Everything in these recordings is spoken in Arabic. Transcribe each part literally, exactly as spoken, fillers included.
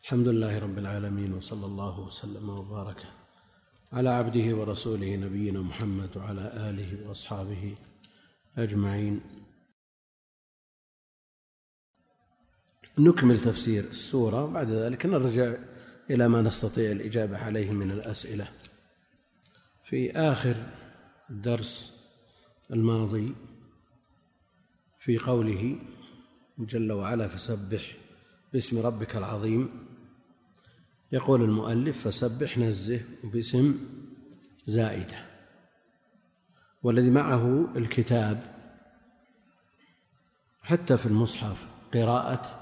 الحمد لله رب العالمين، وصلى الله وسلم وبارك على عبده ورسوله نبينا محمد وعلى آله وأصحابه أجمعين. نكمل تفسير السورة، وبعد ذلك نرجع إلى ما نستطيع الإجابة عليه من الأسئلة. في آخر الدرس الماضي في قوله جل وعلا: فسبح باسم ربك العظيم، يقول المؤلف: فسبح نزه باسم زائدة، والذي معه الكتاب حتى في المصحف قراءة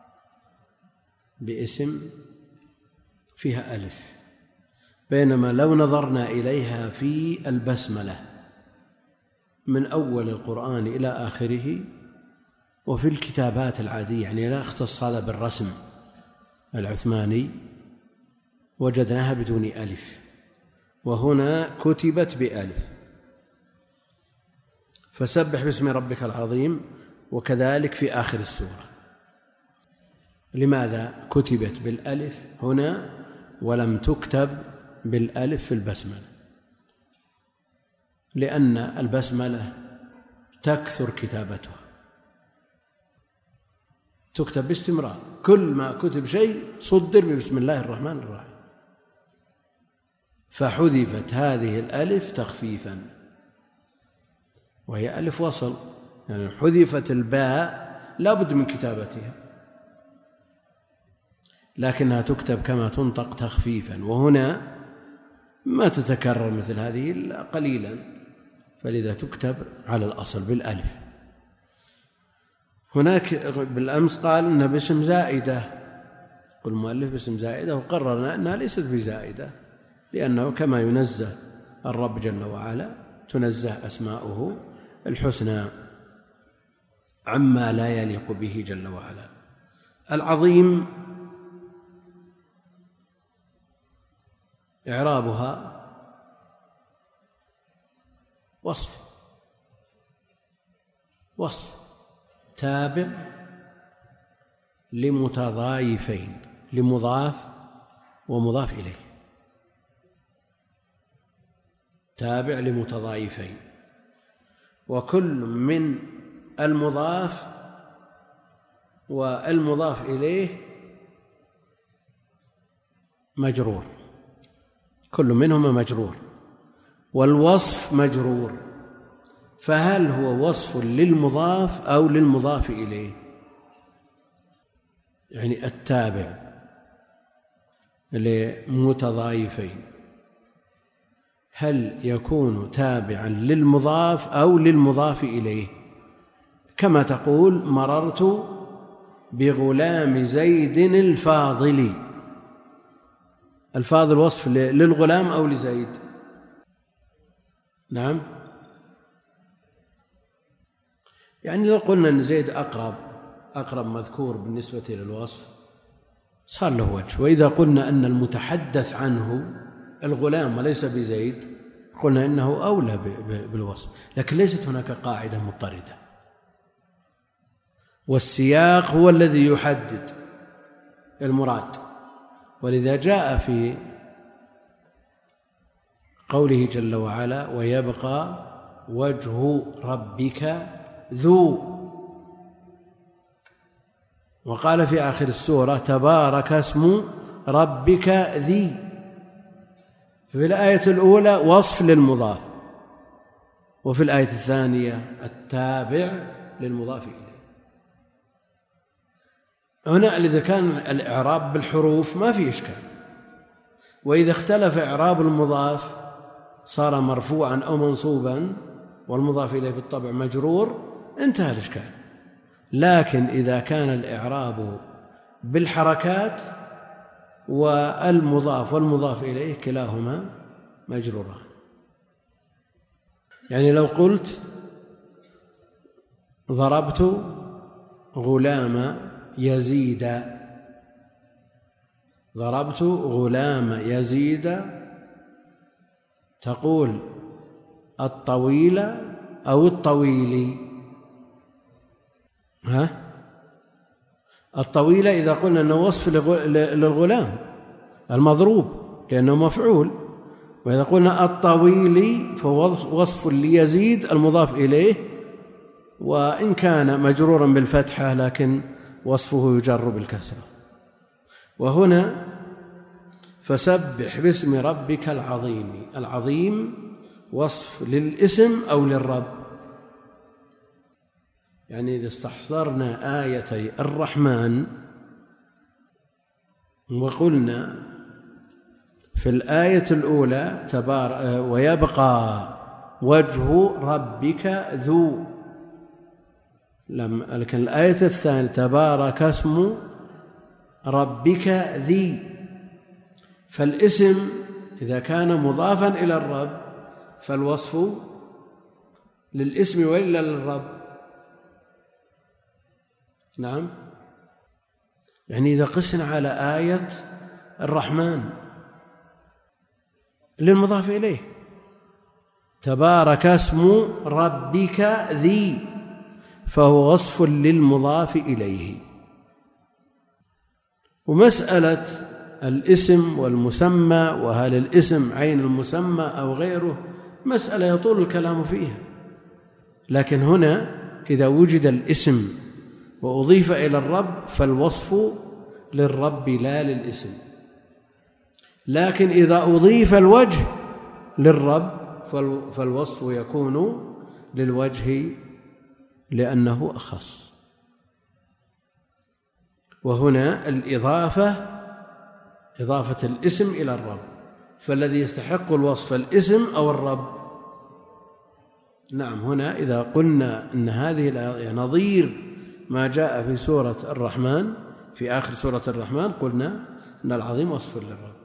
باسم فيها ألف، بينما لو نظرنا إليها في البسملة من أول القرآن إلى آخره وفي الكتابات العادية، يعني لا اختص هذا بالرسم العثماني، وجدناها بدون ألف، وهنا كتبت بألف. فسبح باسم ربك العظيم، وكذلك في آخر السورة. لماذا كتبت بالألف هنا ولم تكتب بالألف في البسملة؟ لأن البسملة تكثر كتابتها، تكتب باستمرار، كل ما كتب شيء صدر بسم الله الرحمن الرحيم، فحذفت هذه الألف تخفيفا، وهي ألف وصل، يعني حذفت الباء لا بد من كتابتها، لكنها تكتب كما تنطق تخفيفا، وهنا ما تتكرر مثل هذه قليلا، فلذا تكتب على الأصل بالألف. هناك بالأمس قال إنها باسم زائدة، قل المؤلف باسم زائدة، وقررنا أنها ليست بزائدة، لأنه كما ينزه الرب جل وعلا تنزه أسماؤه الحسنى عما لا يليق به جل وعلا. العظيم إعرابها وصف وصف تابع لمتضايفين، لمضاف ومضاف إليه، تابع لمتضايفين، وكل من المضاف والمضاف إليه مجرور، كل منهما مجرور، والوصف مجرور، فهل هو وصف للمضاف أو للمضاف إليه؟ يعني التابع لمتضايفين هل يكون تابعا للمضاف أو للمضاف إليه؟ كما تقول: مررت بغلام زيد الفاضل، الفاضل وصف للغلام أو لزيد؟ نعم، يعني لو قلنا أن زيد أقرب أقرب مذكور بالنسبة للوصف صار له وجه، وإذا قلنا أن المتحدث عنه الغلام وليس بزيد قلنا إنه أولى بالوصف، لكن ليست هناك قاعدة مضطردة، والسياق هو الذي يحدد المراد. ولذا جاء في قوله جل وعلا: ويبقى وجه ربك ذو، وقال في آخر السورة: تبارك اسم ربك ذي. في الآية الأولى وصف للمضاف، وفي الآية الثانية التابع للمضاف إليه. هنا إذا كان الإعراب بالحروف ما في إشكال، وإذا اختلف إعراب المضاف صار مرفوعا أو منصوبا والمضاف إليه بالطبع مجرور انتهى الإشكال. لكن إذا كان الإعراب بالحركات والمضاف والمضاف إليه كلاهما مجروران، يعني لو قلت: ضربت غلام يزيد، ضربت غلام يزيد، تقول الطويل أو الطويل؟ ها؟ الطويلة إذا قلنا أنه وصف للغلام المضروب لأنه مفعول، وإذا قلنا الطويل فهو وصف ليزيد المضاف إليه، وإن كان مجرورا بالفتحة لكن وصفه يجر بالكسرة. وهنا فسبح باسم ربك العظيم، العظيم وصف للاسم أو للرب. يعني إذا استحضرنا آيتي الرحمن وقلنا في الآية الأولى تبار ويبقى وجه ربك ذو، لكن الآية الثانية تبارك اسم ربك ذي، فالاسم إذا كان مضافا إلى الرب فالوصف للاسم وإلا للرب؟ نعم. يعني إذا قسنا على آية الرحمن للمضاف إليه تبارك اسم ربك ذي، فهو وصف للمضاف إليه. ومسألة الاسم والمسمى، وهل الاسم عين المسمى أو غيره، مسألة يطول الكلام فيها، لكن هنا إذا وجد الاسم وأضيف إلى الرب فالوصف للرب لا للاسم، لكن إذا أضيف الوجه للرب فالوصف يكون للوجه لأنه أخص. وهنا الإضافة إضافة الاسم إلى الرب، فالذي يستحق الوصف الاسم أو الرب. نعم. هنا إذا قلنا أن هذه نظير ما جاء في سورة الرحمن في آخر سورة الرحمن، قلنا أن العظيم وصف للرب.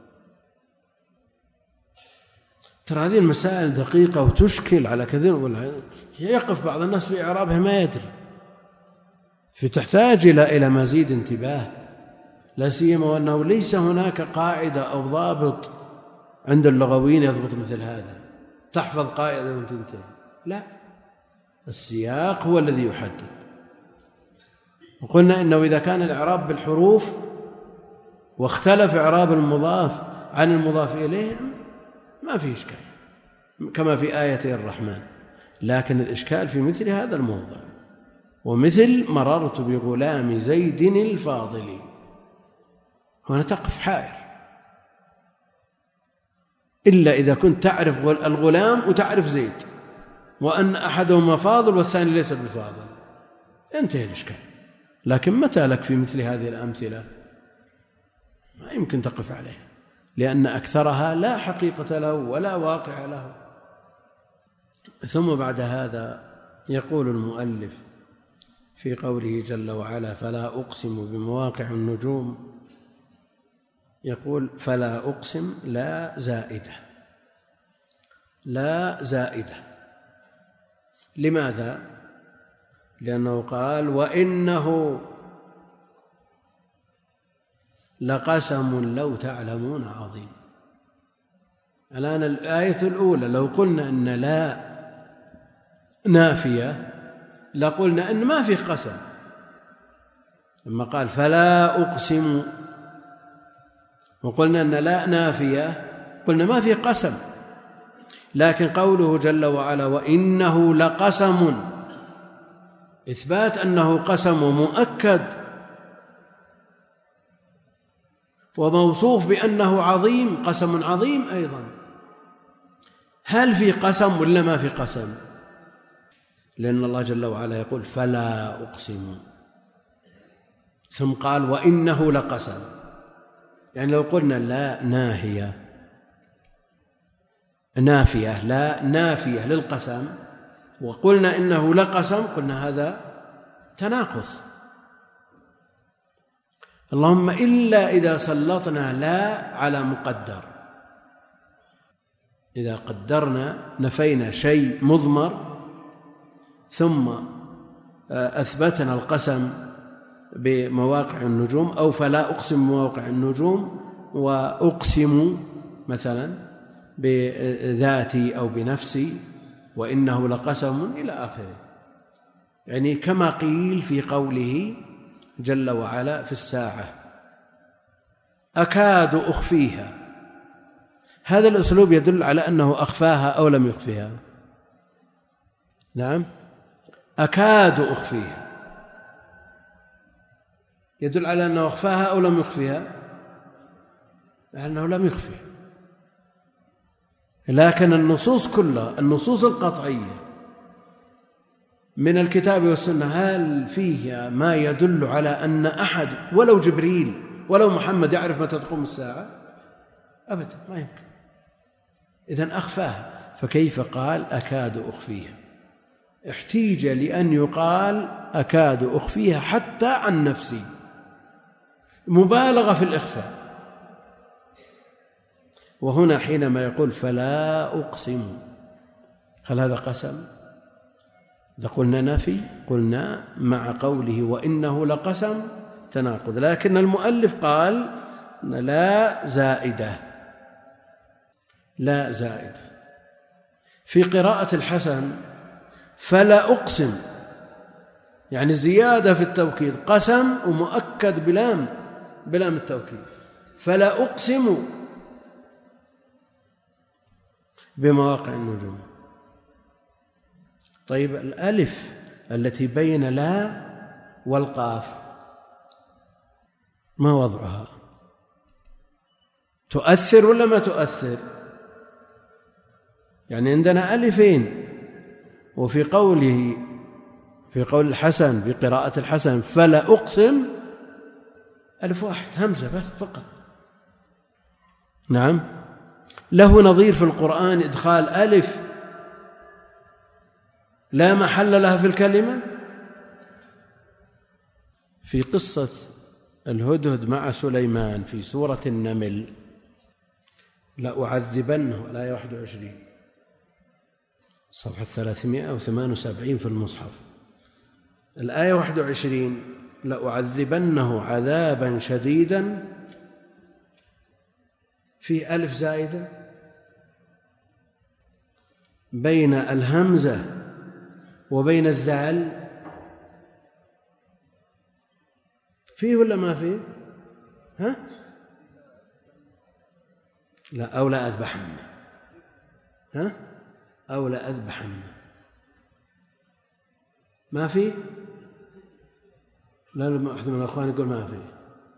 ترى هذه المسائل دقيقة وتشكل على كثير، يقف بعض الناس في إعرابها ما يدري، فتحتاج إلى إلى مزيد انتباه، لا سيما وأنه ليس هناك قاعدة أو ضابط عند اللغويين يضبط مثل هذا، تحفظ قاعدة وتنتهي. لا، السياق هو الذي يحدد. وقلنا إنه إذا كان الإعراب بالحروف واختلف إعراب المضاف عن المضاف إليه ما في إشكال كما في آية الرحمن، لكن الإشكال في مثل هذا الموضع، ومثل مررت بغلام زيد الفاضل، هنا تقف حائر، إلا إذا كنت تعرف الغلام وتعرف زيد وأن أحدهما فاضل والثاني ليس بفاضل، انتهي الإشكال. لكن متى لك في مثل هذه الأمثلة ما يمكن تقف عليها، لأن أكثرها لا حقيقة له ولا واقع له. ثم بعد هذا يقول المؤلف في قوله جل وعلا فلا أقسم بمواقع النجوم، يقول فلا أقسم لا زائدة، لا زائدة. لماذا؟ لأنه قال وإنه لقسم لو تعلمون عظيم. الآن الآية الأولى لو قلنا أن لا نافية لقلنا أن ما في قسم، لما قال فلا أقسم وقلنا أن لا نافية قلنا ما في قسم، لكن قوله جل وعلا وإنه لقسم إثبات أنه قسم مؤكد وموصوف بأنه عظيم، قسم عظيم أيضا. هل في قسم ولا ما في قسم؟ لأن الله جل وعلا يقول فلا أقسم ثم قال وإنه لقسم، يعني لو قلنا لا ناهية نافية لا نافية للقسم وقلنا إنه لقسم قلنا هذا تناقض. اللهم إلا إذا سلطنا لا على مقدر، إذا قدرنا نفينا شيء مضمر ثم أثبتنا القسم بمواقع النجوم، أو فلا أقسم بمواقع النجوم وأقسم مثلا بذاتي أو بنفسي وإنه لقسم إلى آخره، يعني كما قيل في قوله جل وعلا في الساعة: أكاد أخفيها. هذا الأسلوب يدل على أنه أخفاها أو لم يخفيها. نعم، أكاد أخفيها يدل على أنه أخفاها أو لم يخفيها، لأنه لم يخفيها. لكن النصوص كلها، النصوص القطعية من الكتاب والسنة، هل فيها ما يدل على أن أحد ولو جبريل ولو محمد يعرف متى تقوم الساعة؟ أبدا، ما يمكن. إذن أخفاها، فكيف قال أكاد أخفيها؟ احتيج لأن يقال أكاد أخفيها حتى عن نفسي، مبالغة في الإخفاء. وهنا حينما يقول فلا أقسم، هل هذا قسم؟ إذا قلنا نفي قلنا مع قوله وإنه لقسم تناقض، لكن المؤلف قال لا زائدة، لا زائدة. في قراءة الحسن فلا أقسم، يعني زيادة في التوكيد، قسم ومؤكد بلام بلام التوكيد، فلا أقسم بمواقع النجوم. طيب الألف التي بين لا والقاف ما وضعها؟ تؤثر ولا ما تؤثر؟ يعني عندنا ألفين، وفي قوله في قول الحسن في قراءة الحسن فلا أقسم ألف واحد، همزة بس فقط. نعم، له نظير في القرآن إدخال ألف لا محل لها في الكلمة. في قصة الهدهد مع سليمان في سورة النمل: لأعذبنه، الآية واحد وعشرين، صفحة ثلاثمائة وثمانية وسبعين في المصحف. الآية واحد وعشرين: لأعذبنه عذابا شديدا، في ألف زائدة بين الهمزة وبين الذال، فيه ولا ما فيه؟ ها؟ لا، أو لا أذبحن، ها؟ أو لا أذبحن، ما فيه؟ لا، لما أحد من الأخوان يقول ما فيه،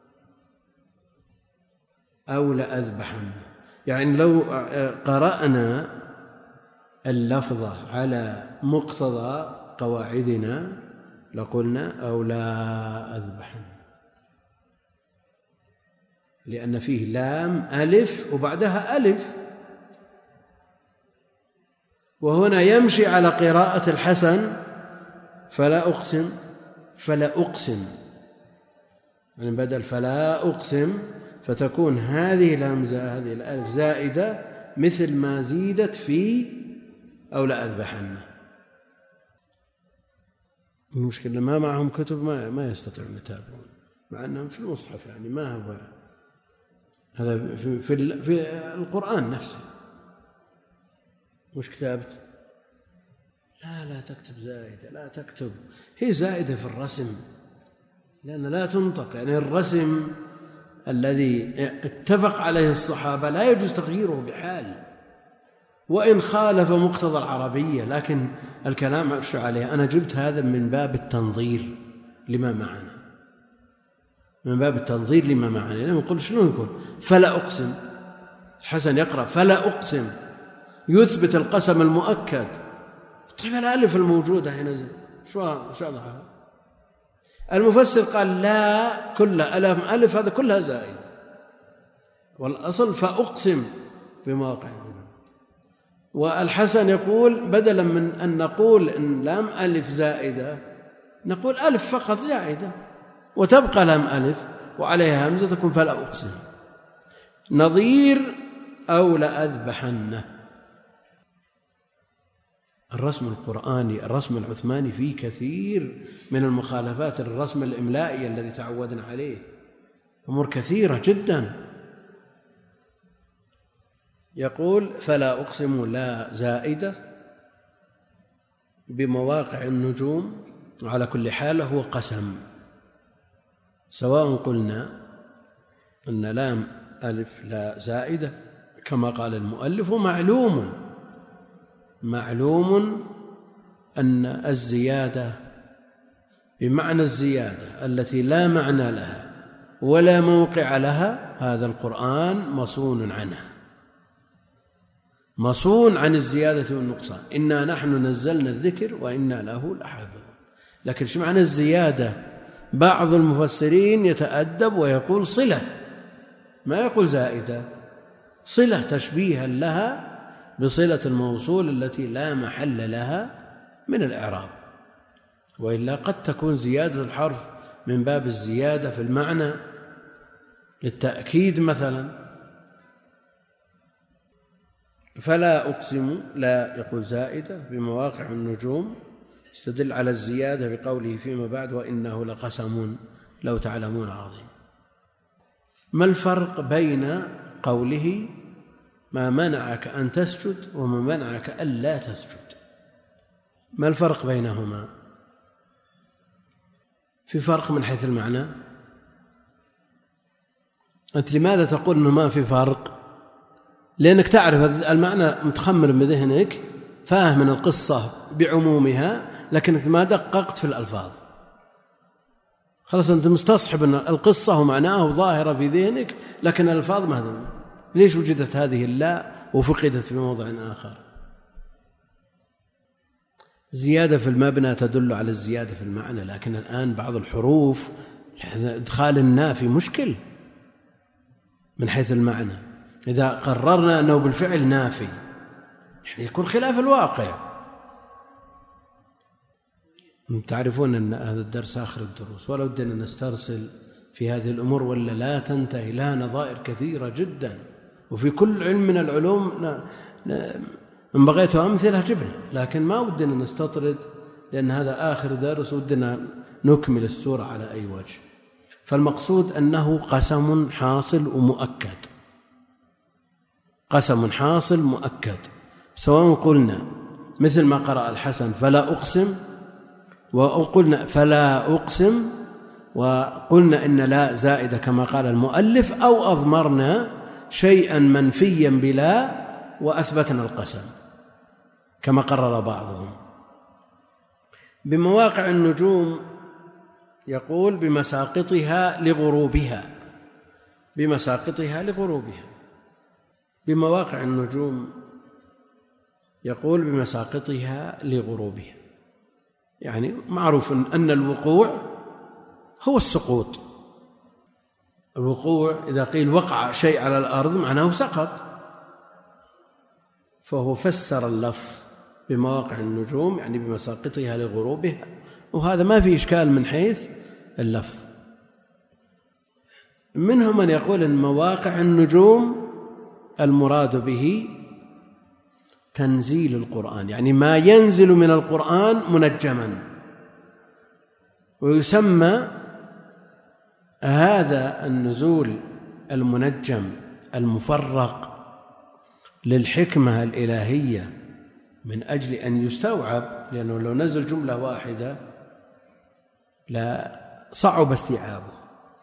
أو لا أذبحن. يعني لو قرأنا اللفظة على مقتضى قواعدنا لقلنا أو لا أذبحن، لأن فيه لام ألف وبعدها ألف، وهنا يمشي على قراءة الحسن فلا أقسم فلا أقسم، يعني بدل فلا أقسم فتكون هذه الهمزة هذه الألف زائدة مثل ما زيدت في أو لا أذبحن. المشكلة ما معهم كتب، ما ما يستطيعون يتابعون، مع أنهم في المصحف، يعني ما هو هذا في, في, في القرآن نفسه. وش كتابت؟ لا لا تكتب زائدة، لا تكتب، هي زائدة في الرسم، لأن لا تنطق، يعني الرسم الذي اتفق عليه الصحابة لا يجوز تغييره بحال، وإن خالف مقتضى العربية، لكن الكلام أمشي عليه. أنا جبت هذا من باب التنظير لما معنا، من باب التنظير لما معنا. لما نقول شنو نقول فلا أقسم، الحسن يقرأ فلا أقسم يثبت القسم المؤكد. طيب الألف الموجودة هنا شو شو ضعها؟ المفسر قال لا، كل ألف ألف هذا كلها زائد، والأصل فأقسم بمواقع النجوم. والحسن يقول بدلا من أن نقول إن لام ألف زائدة نقول ألف فقط زائدة وتبقى لام ألف وعليها همزة تكون فلا أقسم. نظير أو لأذبحنه. الرسم القرآني الرسم العثماني فيه كثير من المخالفات الرسم الإملائي الذي تعودنا عليه، أمور كثيرة جدا. يقول فلا أقسم لا زائدة بمواقع النجوم، على كل حال هو قسم، سواء قلنا أن لام ألف لا زائدة كما قال المؤلف، ومعلوم معلوم أن الزيادة بمعنى الزيادة التي لا معنى لها ولا موقع لها، هذا القرآن مصون عنها، مصون عن الزيادة والنقصان. إنا نحن نزلنا الذكر وإنا له لحافظون. لكن شو معنى الزيادة؟ بعض المفسرين يتأدب ويقول صلة، ما يقول زائدة، صلة تشبيها لها بصلة الموصول التي لا محل لها من الإعراب. وإلا قد تكون زيادة الحرف من باب الزيادة في المعنى للتأكيد مثلا. فلا أقسم لا يقول زائدة بمواقع النجوم، استدل على الزيادة بقوله فيما بعد وإنه لقسم لو تعلمون عظيم. ما الفرق بين قوله ما منعك أن تسجد وما منعك ألا تسجد؟ ما الفرق بينهما؟ في فرق من حيث المعنى؟ أنت لماذا تقول أنه ما في فرق؟ لأنك تعرف المعنى متخمر بذهنك، فاهم من القصة بعمومها، لكنك ما دققت في الألفاظ. خلاص أنت مستصحب أن القصة ومعناه ظاهرة في ذهنك، لكن الألفاظ ما هذا. ليش وجدت هذه اللا وفقدت في موضع آخر؟ زيادة في المبنى تدل على الزيادة في المعنى، لكن الآن بعض الحروف إدخال النافي مشكل من حيث المعنى. إذا قررنا أنه بالفعل نافي يعني يكون خلاف الواقع. تعرفون أن هذا الدرس آخر الدروس، ولا ودنا نسترسل في هذه الأمور ولا لا تنتهي لها نظائر كثيرة جدا، وفي كل علم من العلوم من بغيت أمثلة جبنا، لكن ما ودنا نستطرد لأن هذا آخر درس، ودنا نكمل السورة على أي وجه. فالمقصود أنه قسم حاصل ومؤكد، قسم حاصل مؤكد، سواء قلنا مثل ما قرأ الحسن فلا أقسم، وقلنا فلا أقسم، وقلنا إن لا زائدة كما قال المؤلف، أو أضمرنا شيئا منفيا بلا وأثبتنا القسم كما قرر بعضهم. بمواقع النجوم يقول بمساقطها لغروبها، بمساقطها لغروبها. بمواقع النجوم يقول بمساقطها لغروبها، يعني معروف أن الوقوع هو السقوط. الوقوع إذا قيل وقع شيء على الأرض معناه سقط، فهو فسر اللفظ بمواقع النجوم يعني بمساقطها لغروبها، وهذا ما في إشكال من حيث اللفظ. منهم من يقول أن مواقع النجوم المراد به تنزيل القرآن، يعني ما ينزل من القرآن منجما، ويسمى هذا النزول المنجم المفرق للحكمة الإلهية من أجل أن يستوعب، لأنه لو نزل جملة واحدة لا صعب استيعابه،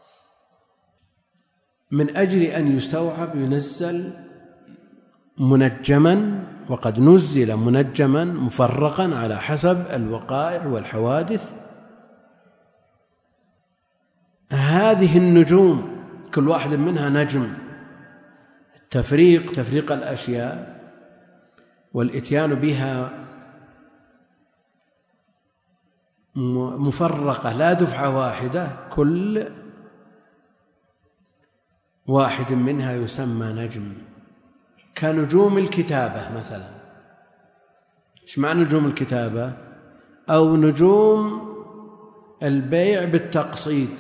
من أجل أن يستوعب ينزل منجما، وقد نزل منجما مفرقا على حسب الوقائع والحوادث. هذه النجوم كل واحد منها نجم، التفريق تفريق الأشياء والإتيان بها مفرقة لا دفعة واحدة، كل واحد منها يسمى نجم. كنجوم الكتابة مثلا. ايش معنى نجوم الكتابة؟ أو نجوم البيع بالتقسيط،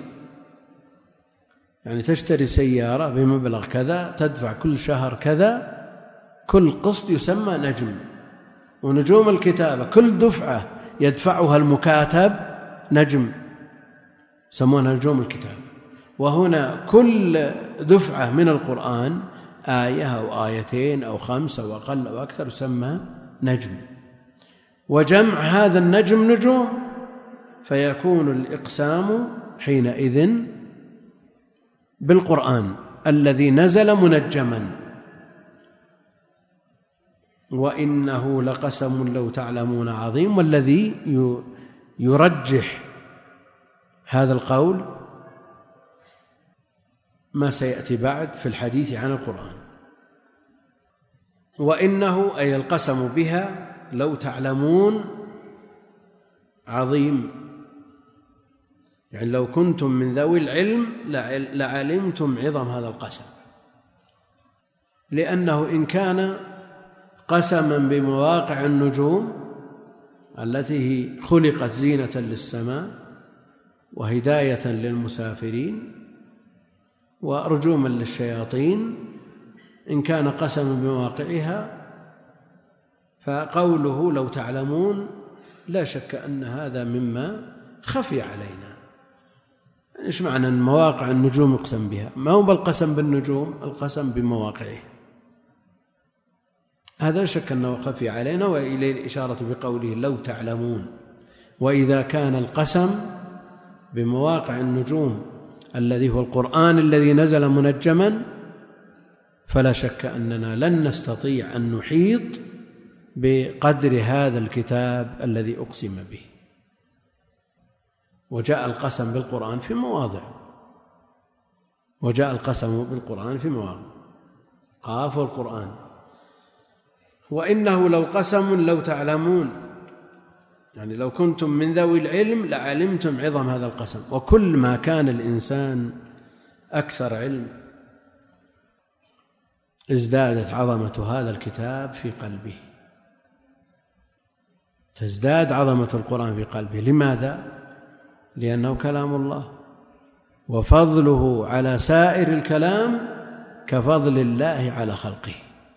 يعني تشتري سيارة بمبلغ كذا تدفع كل شهر كذا، كل قسط يسمى نجم. ونجوم الكتابة كل دفعة يدفعها المكاتب نجم، يسمونها نجوم الكتابة. وهنا كل دفعة من القرآن آية أو آيتين أو خمس أو أقل أو أكثر يسمى نجم. وجمع هذا النجم نجوم، فيكون الإقسام حينئذ بالقرآن الذي نزل منجما، وإنه لقسم لو تعلمون عظيم. والذي يرجح هذا القول ما سيأتي بعد في الحديث عن القرآن. وإنه أي القسم بها لو تعلمون عظيم، يعني لو كنتم من ذوي العلم لعلمتم عظم هذا القسم، لأنه إن كان قسما بمواقع النجوم التي خلقت زينة للسماء وهداية للمسافرين ورجوما للشياطين، إن كان قسما بمواقعها فقوله لو تعلمون لا شك أن هذا مما خفي علينا. إيش معنى أن مواقع النجوم يقسم بها؟ ما هو بالقسم بالنجوم، القسم بمواقعه، هذا لا شك أنه خفي علينا، وإليه الإشارة بقوله لو تعلمون. وإذا كان القسم بمواقع النجوم الذي هو القرآن الذي نزل منجما فلا شك أننا لن نستطيع أن نحيط بقدر هذا الكتاب الذي أقسم به. وجاء القسم بالقرآن في مواضع، وجاء القسم بالقرآن في مواضع قاف القرآن. وإنه لو قسم لو تعلمون، يعني لو كنتم من ذوي العلم لعلمتم عظم هذا القسم. وكل ما كان الإنسان أكثر علم ازدادت عظمة هذا الكتاب في قلبه، تزداد عظمة القرآن في قلبه. لماذا؟ لأنه كلام الله، وفضله على سائر الكلام كفضل الله على خلقه.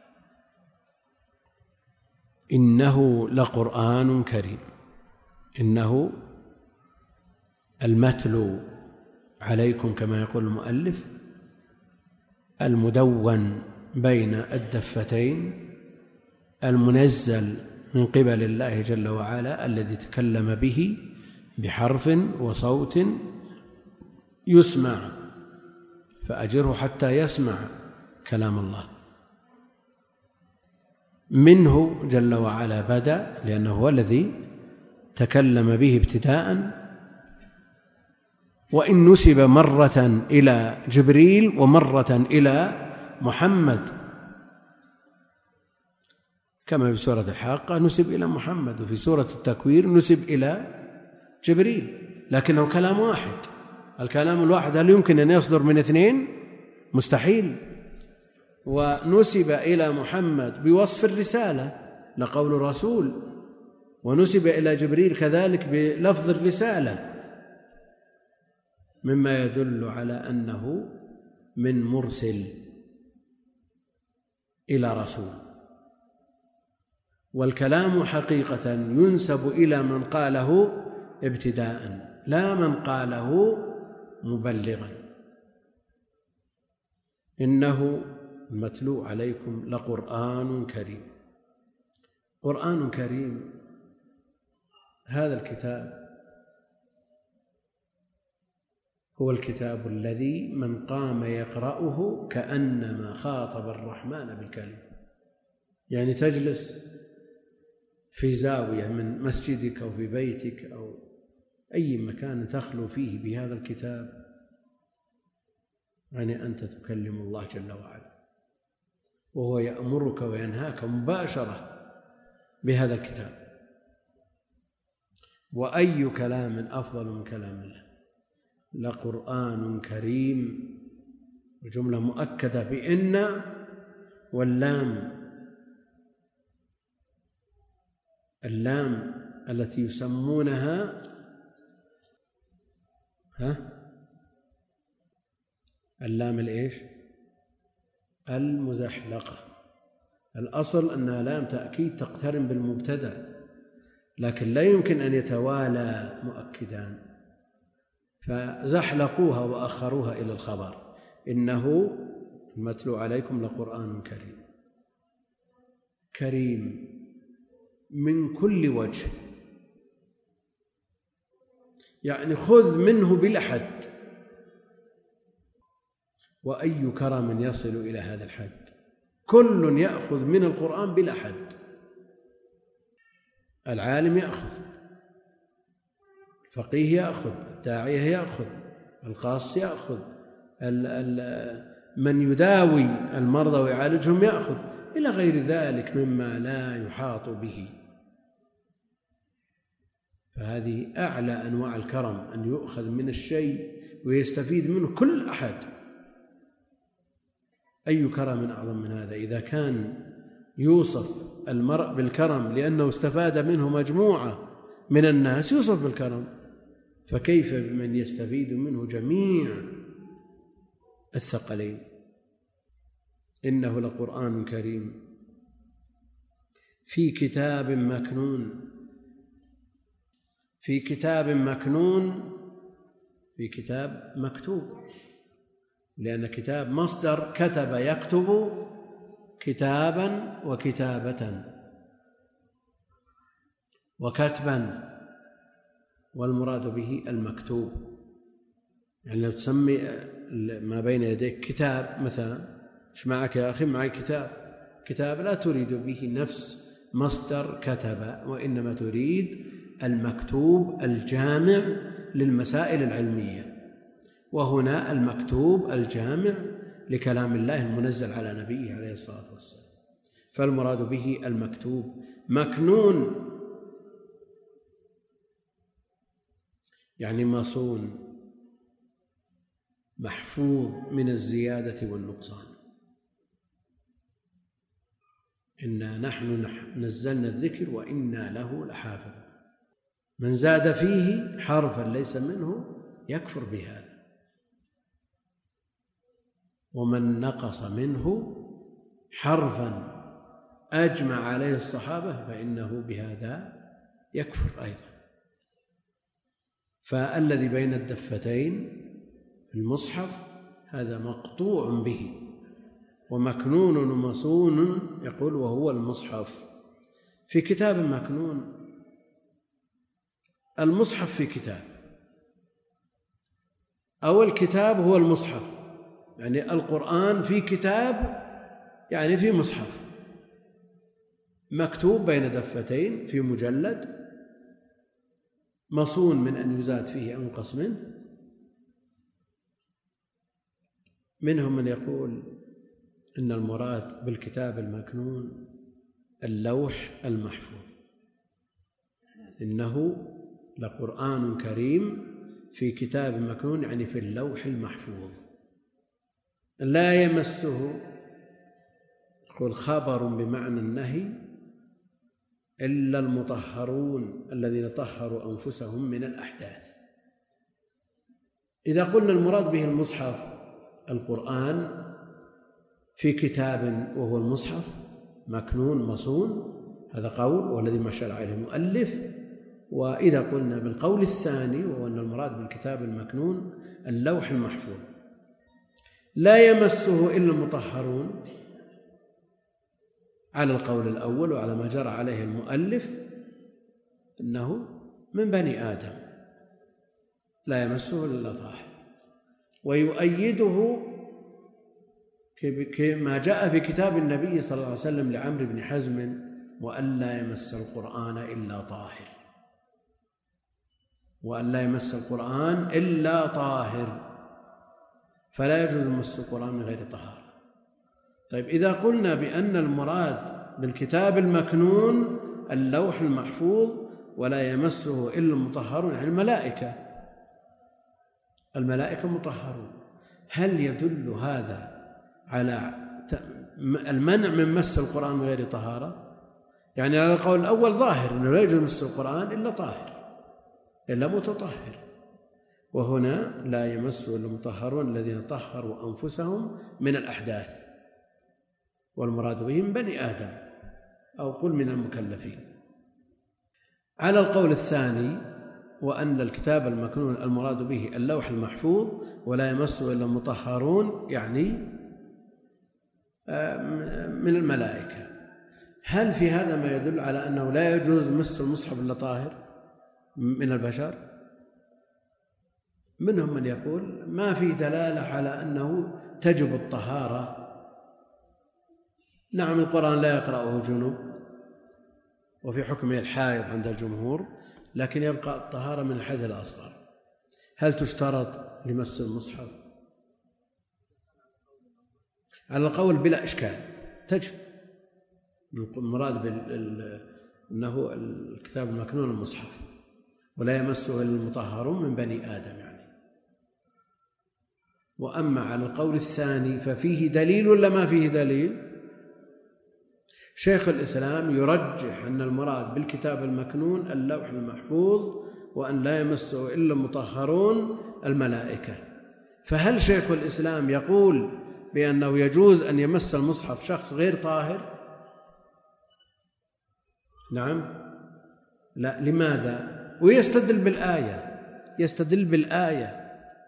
إنه لقرآن كريم. إنه المتلو عليكم كما يقول المؤلف، المدون بين الدفتين، المنزل من قبل الله جل وعلا، الذي تكلم به بحرف وصوت يسمع، فأجره حتى يسمع كلام الله. منه جل وعلا بدأ، لأنه هو الذي تكلم به ابتداء. وإن نسب مرة إلى جبريل ومرة إلى محمد، كما في سورة الحاقة نسب إلى محمد، وفي سورة التكوير نسب إلى جبريل، لكنه كلام واحد. الكلام الواحد هل يمكن أن يصدر من اثنين؟ مستحيل. ونسب إلى محمد بوصف الرسالة لقول رسول، ونسب إلى جبريل كذلك بلفظ الرسالة، مما يدل على أنه من مرسل إلى رسول. والكلام حقيقة ينسب إلى من قاله ابتداء، لا من قاله مبلغا. إنه المتلو عليكم لقرآن كريم. قرآن كريم، هذا الكتاب هو الكتاب الذي من قام يقرأه كأنما خاطب الرحمن بالكلم. يعني تجلس في زاوية من مسجدك أو في بيتك أو أي مكان تخلو فيه بهذا الكتاب، يعني أنت تكلم الله جل وعلا، وهو يأمرك وينهاك مباشرة بهذا الكتاب. وأي كلام أفضل من كلام الله؟ لقرآن كريم، وجملة مؤكدة بإن واللام، اللام التي يسمونها ها اللام الإيش؟ المزحلقة. الأصل أنها لام تأكيد تقترن بالمبتدأ، لكن لا يمكن أن يتوالى مؤكدان، فزحلقوها وأخروها إلى الخبر. إنه المتلو عليكم لقرآن كريم. كريم من كل وجه، يعني خذ منه بلا حد. وأي كرم يصل إلى هذا الحد؟ كل يأخذ من القرآن بلا حد. العالم يأخذ، الفقيه يأخذ، الداعية يأخذ، القاص يأخذ، من يداوي المرضى ويعالجهم يأخذ، إلى غير ذلك مما لا يحاط به. فهذه أعلى أنواع الكرم، أن يؤخذ من الشيء ويستفيد منه كل أحد. أي كرم أعظم من هذا؟ إذا كان يوصف المرء بالكرم لأنه استفاد منه مجموعة من الناس يوصف بالكرم، فكيف بمن يستفيد منه جميع الثقلين؟ إنه لقرآن كريم في كتاب مكنون. في كتاب مكنون، في كتاب مكتوب، لأن كتاب مصدر كتب يكتب كتابا وكتابة وكتبا، والمراد به المكتوب. يعني لو تسمي ما بين يديك كتاب مثلا، ايش معك يا أخي؟ معي كتاب. كتاب لا تريد به نفس مصدر كتب، وإنما تريد المكتوب الجامع للمسائل العلمية، وهنا المكتوب الجامع لكلام الله المنزل على نبيه عليه الصلاة والسلام، فالمراد به المكتوب. مكنون يعني مصون، محفوظ من الزيادة والنقصان. إنا نحن نزلنا الذكر وإنا له لحافظ. من زاد فيه حرفا ليس منه يكفر بهذا، ومن نقص منه حرفا أجمع عليه الصحابة فإنه بهذا يكفر أيضا. فالذي بين الدفتين في المصحف هذا مقطوع به، ومكنون ومصون يقول وهو المصحف. في كتاب مكنون، المصحف في كتاب، أو الكتاب هو المصحف، يعني القرآن في كتاب يعني في مصحف مكتوب بين دفتين في مجلد، مصون من أن يزاد فيه أنقص منه. منهم من يقول إن المراد بالكتاب المكنون اللوح المحفوظ، إنه لقرآن كريم في كتاب مكنون، يعني في اللوح المحفوظ لا يمسه، يقول خبر بمعنى النهي، إلا المطهرون الذين طهروا أنفسهم من الأحداث. إذا قلنا المراد به المصحف القرآن في كتاب وهو المصحف مكنون مصون، هذا قول والذي ما شرع عليه المؤلف. وإذا قلنا بالقول الثاني وهو أن المراد بالكتاب المكنون اللوح المحفوظ لا يمسه إلا المطهرون، على القول الأول وعلى ما جرى عليه المؤلف أنه من بني آدم لا يمسه إلا طاهر. ويؤيده كما جاء في كتاب النبي صلى الله عليه وسلم لعمرو بن حزم وأن لا يمس القرآن إلا طاهر، وأن لا يمس القرآن إلا طاهر، فلا يجوز مس القرآن من غير طهارة. طيب إذا قلنا بأن المراد بالكتاب المكنون اللوح المحفوظ ولا يمسه إلا المطهرون، يعني الملائكة، الملائكة مطهرون، هل يدل هذا على المنع من مس القرآن من غير طهارة؟ يعني على القول الأول ظاهر أنه لا يجوز مس القرآن إلا طاهر إلا متطهر، وهنا لا يمسه إلا المطهرون الذين طهروا أنفسهم من الأحداث، والمراد بهم بني آدم أو قل من المكلفين. على القول الثاني وأن الكتاب المكنون المراد به اللوح المحفوظ ولا يمسه إلا المطهرون، يعني من الملائكة، هل في هذا ما يدل على أنه لا يجوز مس المصحف إلا طاهر من البشر؟ منهم من يقول ما في دلالة على أنه تجب الطهارة. نعم القرآن لا يقرأه جنوب وفي حكمه الحائض عند الجمهور، لكن يبقى الطهارة من الحدث الأصغر. هل تشترط لمس المصحف؟ على القول بلا إشكال تجب. المراد أنه الكتاب المكنون المصحف ولا يمسه إلا المطهرون من بني آدم يعني. وأما على القول الثاني ففيه دليل ولا ما فيه دليل؟ شيخ الإسلام يرجح أن المراد بالكتاب المكنون اللوح المحفوظ، وأن لا يمسه إلا المطهرون الملائكة. فهل شيخ الإسلام يقول بأنه يجوز أن يمس المصحف شخص غير طاهر؟ نعم. لا. لماذا؟ ويستدل بالآية يستدل بالآية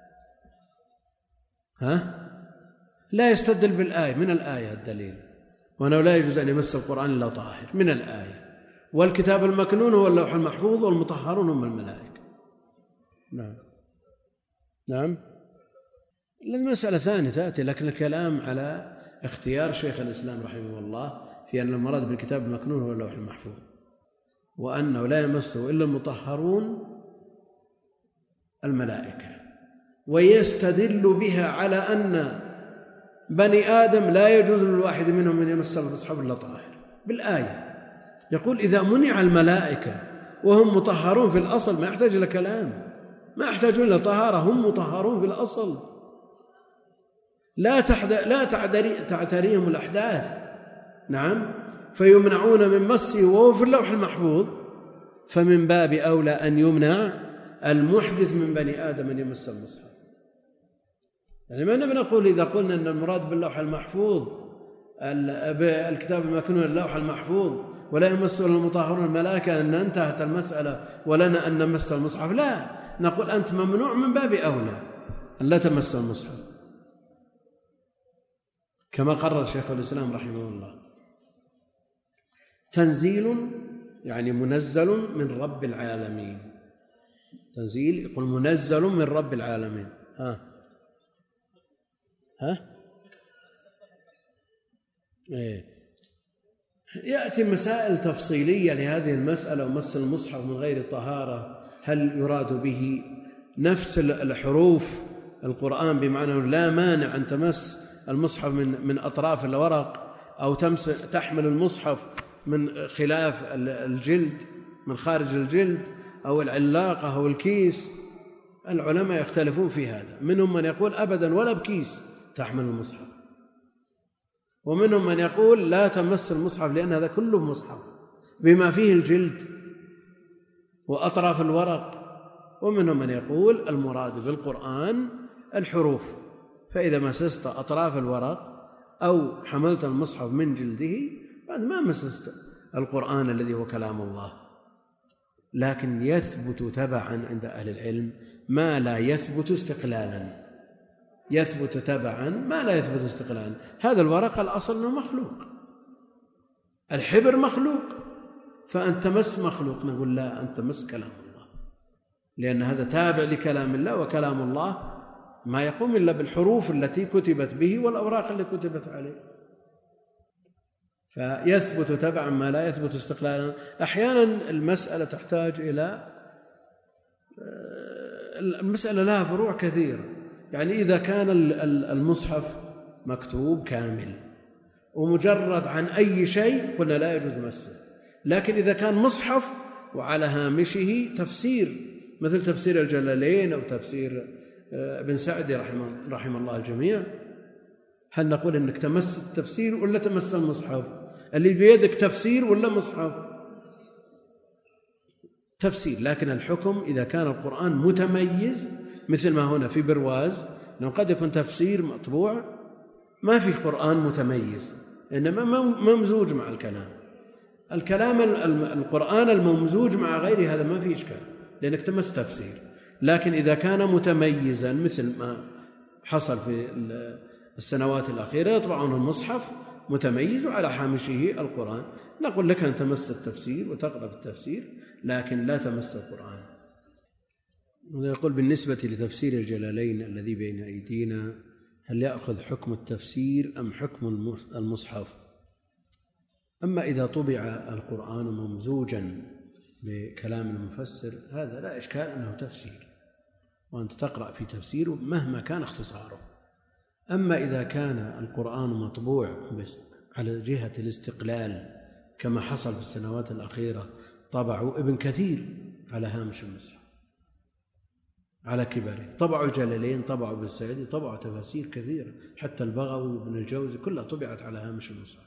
ها؟ لا يستدل بالآية. من الآية الدليل وأنه لا يجوز أن يمس القرآن إلا طاهر من الآية. والكتاب المكنون هو اللوح المحفوظ والمطهرون هم الملائكة. نعم نعم. المسألة ثانية تأتي، لكن الكلام على اختيار شيخ الإسلام رحمه الله في أن المراد بالكتاب المكنون هو اللوح المحفوظ، وأنه لا يمسه إلا المطهرون الملائكة، ويستدل بها على أن بني آدم لا يجوز للواحد منهم أن يمس المصحف إلا طاهر بالآية. يقول إذا منع الملائكة وهم مطهرون في الأصل ما يحتاج إلى كلام، ما يحتاجون إلى طهارة، هم مطهرون في الأصل، لا لا تعتريهم الأحداث. نعم. فيمنعون من مسه وهو في اللوح المحفوظ، فمن باب أولى أن يمنع المحدث من بني آدم أن يمس المصحف. يعني ما نقول إذا قلنا أن المراد باللوح المحفوظ الكتاب المكنون اللوح المحفوظ ولا يمسه إلا المطهرون الملائكة أن انتهت المسألة ولنا أن نمس المصحف. لا، نقول أنت ممنوع من باب أولى أن لا تمس المصحف، كما قرر شيخ الإسلام رحمه الله. تنزيل يعني منزل من رب العالمين. تنزيل يقول منزل من رب العالمين. ها ها إيه. يأتي مسائل تفصيلية لهذه المسألة، ومس المصحف من غير طهارة هل يراد به نفس الحروف القرآن بمعنى لا مانع أن تمس المصحف من من أطراف الورق، أو تمس تحمل المصحف من خلاف الجلد من خارج الجلد، أو العلاقة أو الكيس. العلماء يختلفون في هذا، منهم من يقول أبدا ولا بكيس تحمل المصحف، ومنهم من يقول لا تمس المصحف لأن هذا كله مصحف بما فيه الجلد وأطراف الورق، ومنهم من يقول المراد بالقرآن الحروف، فإذا مسست أطراف الورق أو حملت المصحف من جلده بعد ما مسست القرآن الذي هو كلام الله. لكن يثبت تبعا عند أهل العلم ما لا يثبت استقلالا. يثبت تبعا ما لا يثبت استقلالا. هذا الورق الأصل أنه مخلوق، الحبر مخلوق، فأنت مس مخلوق نقول لا، أنت مس كلام الله، لأن هذا تابع لكلام الله، وكلام الله ما يقوم إلا بالحروف التي كتبت به والأوراق التي كتبت عليه. فيثبت تبعا ما لا يثبت استقلالا. أحيانا المسألة تحتاج إلى المسألة لها فروع كثيرة. يعني إذا كان المصحف مكتوب كامل ومجرد عن أي شيء قلنا لا يجوز مسه، لكن إذا كان مصحف وعلى هامشه تفسير مثل تفسير الجلالين أو تفسير ابن سعدي رحمه, رحمه الله الجميع، هل نقول أنك تمس التفسير ولا تمس المصحف؟ اللي بيدك تفسير ولا مصحف؟ تفسير. لكن الحكم إذا كان القرآن متميز مثل ما هنا في برواز، لأنه قد يكون تفسير مطبوع ما في قرآن متميز، إنما ممزوج مع الكلام الكلام القرآن الممزوج مع غيره، هذا ما فيه إشكال لأنك تمس تفسير. لكن إذا كان متميزا مثل ما حصل في السنوات الأخيرة يطبعون المصحف متميز وعلى حامشه القرآن، نقول لك أن تمس التفسير وتقرأ في التفسير، لكن لا تمس القرآن. ويقول بالنسبة لتفسير الجلالين الذي بين أيدينا هل يأخذ حكم التفسير أم حكم المصحف؟ أما إذا طبع القرآن ممزوجا بكلام المفسر هذا لا إشكال أنه تفسير، وأنت تقرأ في تفسيره مهما كان اختصاره. أما إذا كان القرآن مطبوع على جهة الاستقلال كما حصل في السنوات الأخيرة، طبعوا ابن كثير على هامش المصحف على كبره، طبعوا الجلالين، طبعوا ابن السعدي، طبعوا تفاسير كثيرة، حتى البغوي وابن الجوزي كلها طبعت على هامش المصحف.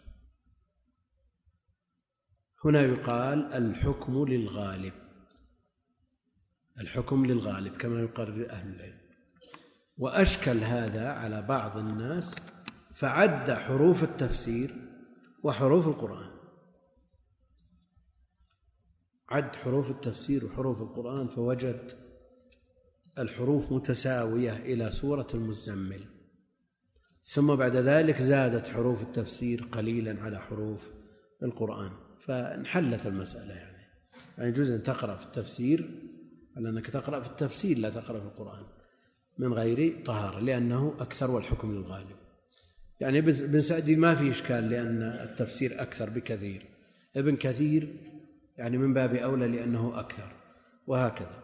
هنا يقال الحكم للغالب، الحكم للغالب كما يقرر أهل العلم. وأشكل هذا على بعض الناس فعد حروف التفسير وحروف القرآن، عد حروف التفسير وحروف القرآن فوجد الحروف متساوية إلى سورة المزمل، ثم بعد ذلك زادت حروف التفسير قليلا على حروف القرآن، فانحلت المسألة. يعني يعني يجوز أن تقرأ في التفسير على أنك تقرأ في التفسير لا تقرأ في القرآن من غير طهارة، لأنه أكثر والحكم للغالب. يعني ابن سعدي ما في إشكال لأن التفسير أكثر بكثير، ابن كثير يعني من باب أولى لأنه أكثر، وهكذا.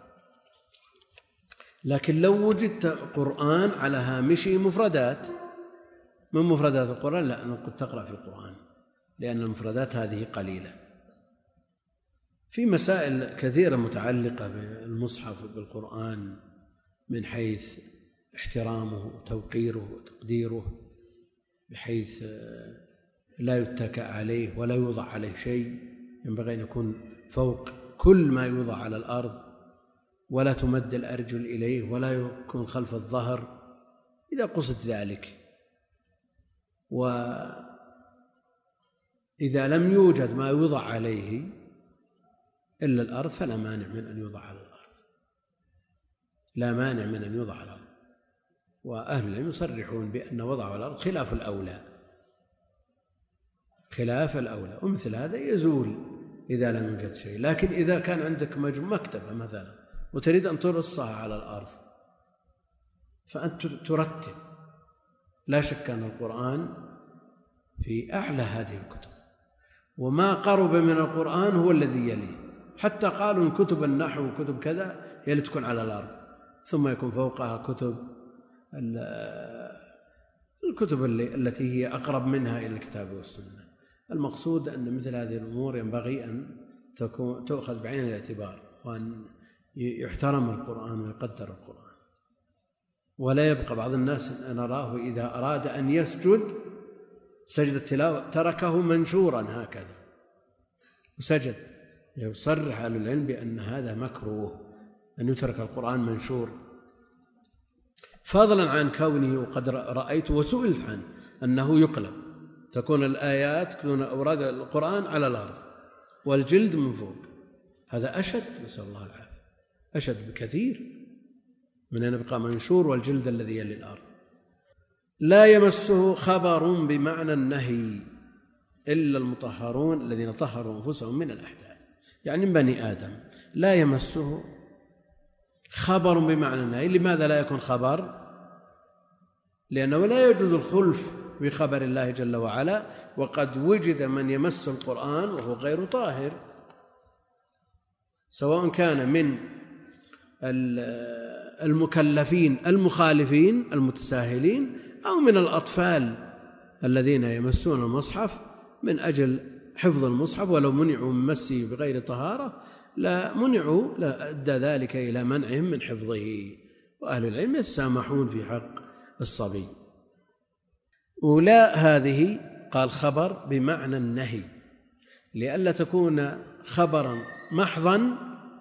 لكن لو وجدت قرآن على هامشه مفردات من مفردات القرآن لا نقول تقرأ في القرآن، لأن المفردات هذه قليلة. في مسائل كثيرة متعلقة بالمصحف بالقرآن من حيث احترامه وتوقيره وتقديره، بحيث لا يتكأ عليه ولا يوضع عليه شيء، ينبغي أن يكون فوق كل ما يوضع على الأرض، ولا تمد الأرجل إليه، ولا يكون خلف الظهر إذا قصد ذلك. وإذا لم يوجد ما يوضع عليه إلا الأرض فلا مانع من أن يوضع على الأرض، لا مانع من أن يوضع على الأرض. وأهل العلم يصرحون بأن وضعه على الأرض خلاف الأولى، خلاف الأولى، ومثل هذا يزول إذا لم يوجد شيء. لكن إذا كان عندك مكتبة مثلا وتريد أن ترصها على الأرض فأنت ترتب، لا شك أن القرآن في أعلى هذه الكتب، وما قرب من القرآن هو الذي يليه، حتى قالوا إن كتب النحو وكتب كذا هي اللي تكون على الأرض، ثم يكون فوقها كتب الكتب التي هي أقرب منها إلى الكتاب والسنة. المقصود أن مثل هذه الأمور ينبغي أن تكون تؤخذ بعين الاعتبار، وأن يحترم القرآن ويقدر القرآن، ولا يبقى بعض الناس نراه إذا أراد أن يسجد سجد التلاوة تركه منشورا هكذا وسجد. يصرح أهل العلم بأن هذا مكروه، أن يترك القرآن منشور، فضلا عن كونه قد رأيت وسئلت عنه أنه يقلب، تكون الآيات تكون أوراد القرآن على الأرض والجلد من فوق. هذا أشد، نسأل الله العافية، أشد بكثير من أن يبقى منشور والجلد الذي يلي الأرض. لا يمسه خبر بمعنى النهي إلا المطهرون الذين طهروا أنفسهم من الأحداث، يعني من بني آدم. لا يمسه خبر بمعنى النهي. لماذا لا يكون خبر؟ لأنه لا يجوز الخلف بخبر الله جل وعلا، وقد وجد من يمس القرآن وهو غير طاهر، سواء كان من المكلفين المخالفين المتساهلين أو من الأطفال الذين يمسون المصحف من أجل حفظ المصحف، ولو منعوا من مسه بغير طهارة لا منعوا، لا أدى ذلك إلى منعهم من حفظه. وأهل العلم يتسامحون في حق الصبي. أولى هذه قال خبر بمعنى النهي لئلا تكون خبرا محضا،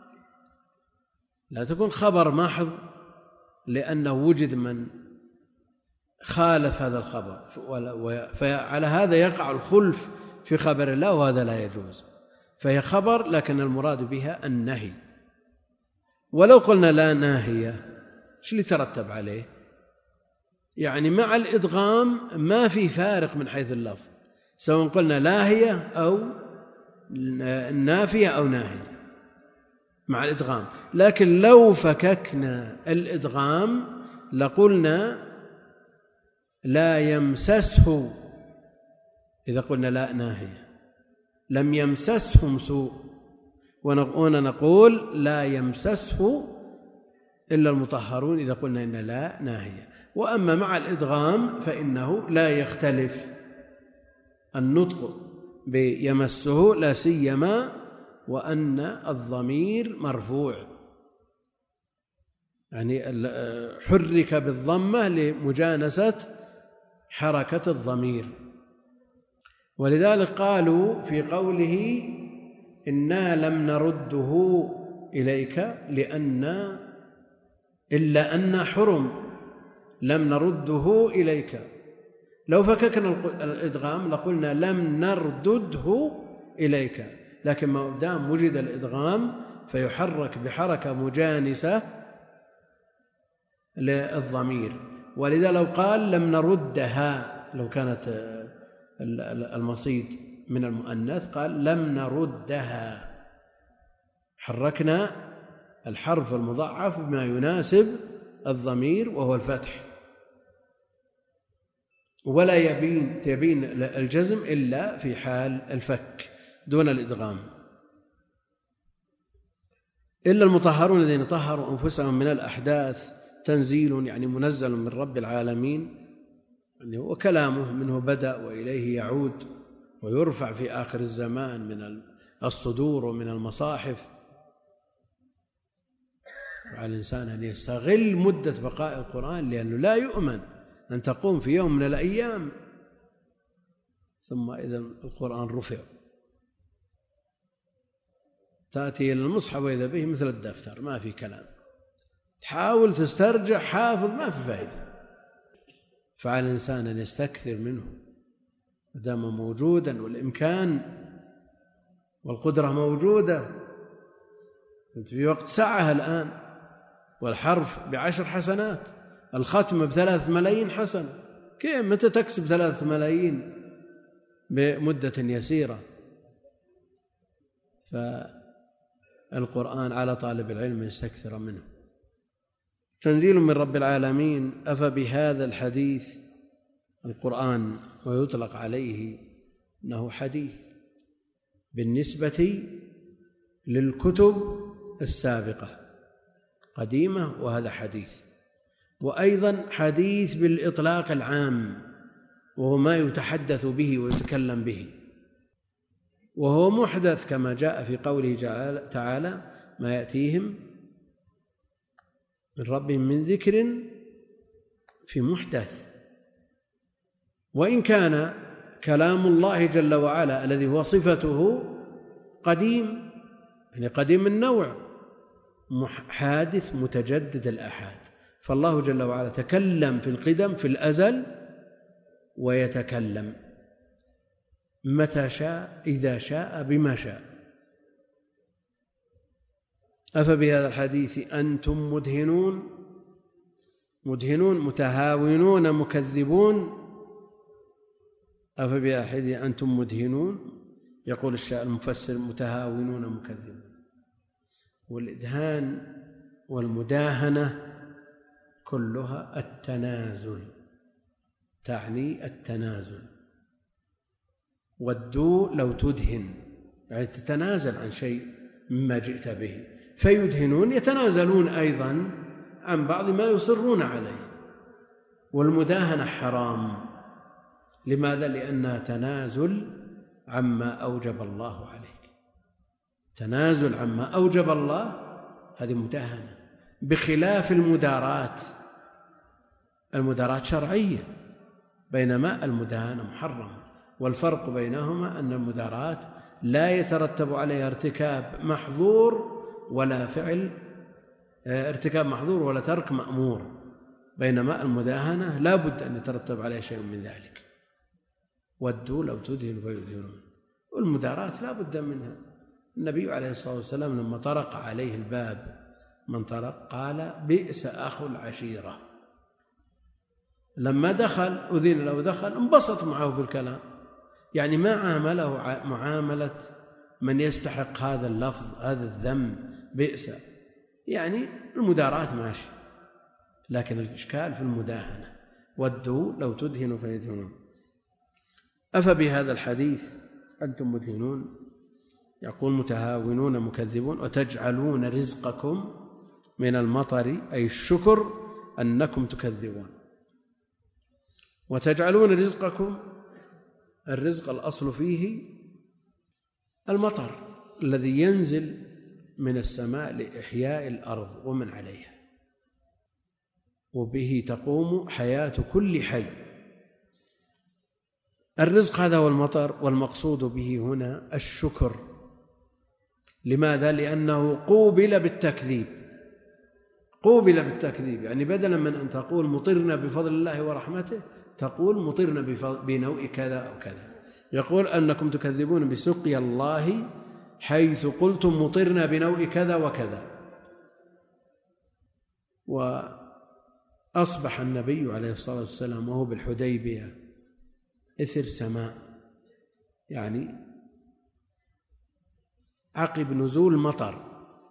لا تكون خبر محض لأنه وجد من خالف هذا الخبر، فعلى هذا يقع الخلف في خبر الله، وهذا لا يجوز. فهي خبر لكن المراد بها النهي. ولو قلنا لا ناهية ايش اللي ترتب عليه؟ يعني مع الإدغام ما في فارق من حيث اللفظ، سواء قلنا لاهية أو نافية أو ناهية مع الإدغام. لكن لو فككنا الإدغام لقلنا لا يمسسه، إذا قلنا لا ناهية لم يمسسهم سوء، ونقول نقول لا يمسسه إلا المطهرون إذا قلنا إن لا ناهية. وأما مع الإدغام فإنه لا يختلف النطق بيمسه، لا سيما وأن الضمير مرفوع، يعني حرك بالضمة لمجانسة حركة الضمير. ولذلك قالوا في قوله إنا لم نرده إليك لأن إلا أن حرم لم نرده إليك. لو فككنا الإدغام لقلنا لم نردده إليك، لكن ما دام وجد الإدغام فيحرك بحركة مجانسة للضمير. ولذا لو قال لم نردها، لو كانت المصيد من المؤنث قال لم نردها، حركنا الحرف المضاعف بما يناسب الضمير وهو الفتح، ولا يبين تبين الجزم إلا في حال الفك دون الإدغام. إلا المطهرون الذين طهروا أنفسهم من الأحداث تنزيل يعني منزل من رب العالمين، وكلامه منه بدأ وإليه يعود، ويرفع في آخر الزمان من الصدور ومن المصاحف. وعلى الإنسان أن يستغل مدة بقاء القرآن، لأنه لا يؤمن أن تقوم في يوم من الأيام ثم إذا القرآن رفع تأتي إلى المصحف وإذا به مثل الدفتر ما في كلام، تحاول تسترجع حافظ ما في فائدة. فعلى الإنسان أن يستكثر منه دام موجودا، والإمكان والقدرة موجودة. في وقت ساعة الآن، والحرف بعشر حسنات، الختم بثلاث ملايين حسنة، كيف متى تكسب ثلاث ملايين بمدة يسيرة؟ فالقرآن على طالب العلم يستكثر منه. تنزيل من رب العالمين. أفبهذا الحديث القرآن ويطلق عليه أنه حديث بالنسبة للكتب السابقة قديمة، وهذا حديث. وأيضا حديث بالإطلاق العام، وهو ما يتحدث به ويتكلم به، وهو محدث كما جاء في قوله تعالى ما يأتيهم من ربهم من ذكر في محدث. وإن كان كلام الله جل وعلا الذي هو صفته قديم، يعني قديم النوع، حادث متجدد الآحاد. فالله جل وعلا تكلم في القدم في الأزل، ويتكلم متى شاء إذا شاء بما شاء. أفبهذا الحديث أنتم مدهنون، مدهنون متهاونون مكذبون. أفبهذا الحديث أنتم مدهنون، يقول المفسر متهاونون مكذبون. والإدهان والمداهنة كلها التنازل، تعني التنازل. ودوا لو تدهن، يعني تتنازل عن شيء مما جئت به. فيدهنون يتنازلون أيضا عن بعض ما يصرون عليه. والمداهنة حرام. لماذا؟ لأنها تنازل عما أوجب الله عليك. تنازل عما أوجب الله هذه مداهنة، بخلاف المدارات. المدارات شرعية، بينما المداهنة محرمة. والفرق بينهما أن المدارات لا يترتب عليها ارتكاب محظور ولا فعل ارتكاب محظور ولا ترك مأمور، بينما المداهنة لا بد أن يترتب عليها شيء من ذلك. ودوا لو تدهن فيدهنون. والمدارات لا بد منها. النبي عليه الصلاة والسلام لما طرق عليه الباب من طرق قال بئس أخو العشيرة. لما دخل أذن له دخل انبسط معه بالكلام، يعني ما عامله معاملة من يستحق هذا اللفظ هذا الذم بئس، يعني المداراة ماشي، لكن الإشكال في المداهنة، ودوا لو تدهنوا فيدهنون. أفبهذا الحديث أنتم مدهنون؟ يقول متهاونون مكذبون. وتجعلون رزقكم من المطر، أي الشكر أنكم تكذبون. وتجعلون رزقكم، الرزق الأصل فيه المطر الذي ينزل من السماء لإحياء الأرض ومن عليها، وبه تقوم حياة كل حي. الرزق هذا هو المطر، والمقصود به هنا الشكر. لماذا؟ لأنه قوبل بالتكذيب، قوبل بالتكذيب، يعني بدلا من أن تقول مطرنا بفضل الله ورحمته تقول مطرنا بنوء كذا أو كذا. يقول أنكم تكذبون بسقيا الله حيث قلتم مطرنا بنوء كذا وكذا. وأصبح النبي عليه الصلاة والسلام وهو بالحديبية إثر سماء، يعني عقب نزول مطر،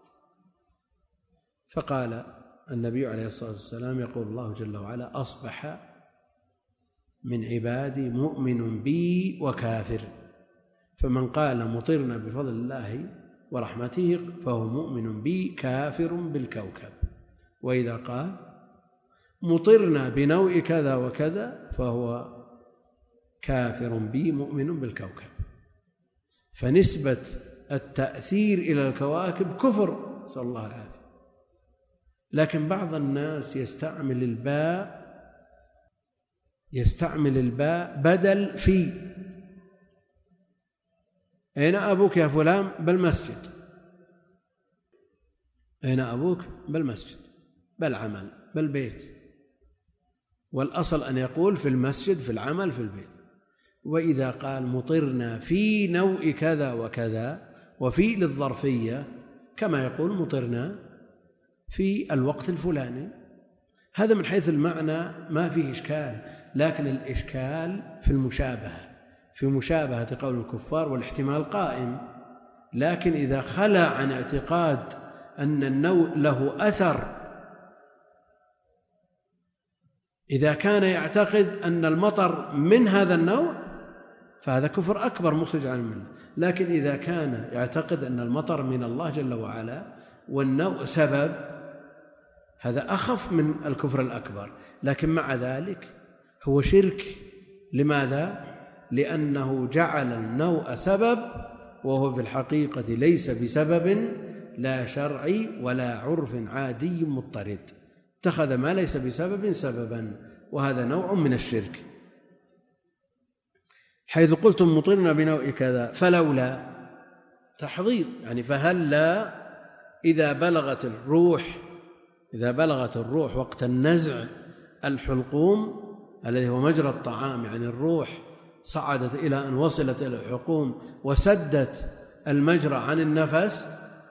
فقال النبي عليه الصلاة والسلام يقول الله جل وعلا أصبح من عبادي مؤمن بي وكافر، فمن قال مطرنا بفضل الله ورحمته فهو مؤمن بي كافر بالكوكب، وإذا قال مطرنا بنوء كذا وكذا فهو كافر بي مؤمن بالكوكب. فنسبة التأثير إلى الكواكب كفر، نسأل الله العافية. لكن بعض الناس يستعمل الباء يستعمل الباء بدل في. أين أبوك يا فلان؟ بالمسجد. أين أبوك؟ بالمسجد، بالعمل، بالبيت. والأصل أن يقول في المسجد، في العمل، في البيت. وإذا قال مطرنا في نوء كذا وكذا، وفي للظرفية، كما يقول مطرنا في الوقت الفلاني، هذا من حيث المعنى ما فيه إشكال. لكن الإشكال في المشابهة، في مشابهة قول الكفار، والاحتمال قائم. لكن إذا خلا عن اعتقاد أن النوء له أثر، إذا كان يعتقد أن المطر من هذا النوع فهذا كفر أكبر مخرج عن الملة. لكن إذا كان يعتقد أن المطر من الله جل وعلا والنوء سبب، هذا أخف من الكفر الأكبر. لكن مع ذلك هو شرك. لماذا؟ لأنه جعل النوء سبب، وهو في الحقيقة ليس بسبب لا شرعي ولا عرف عادي مضطرد، اتخذ ما ليس بسبب سببا، وهذا نوع من الشرك. حيث قلتم مطرنا بنوء كذا فلولا تحضير، يعني فهلا إذا بلغت الروح إذا بلغت الروح وقت النزع الحلقوم الذي هو مجرى الطعام، يعني الروح صعدت إلى أن وصلت إلى الحلقوم وسدت المجرى عن النفس،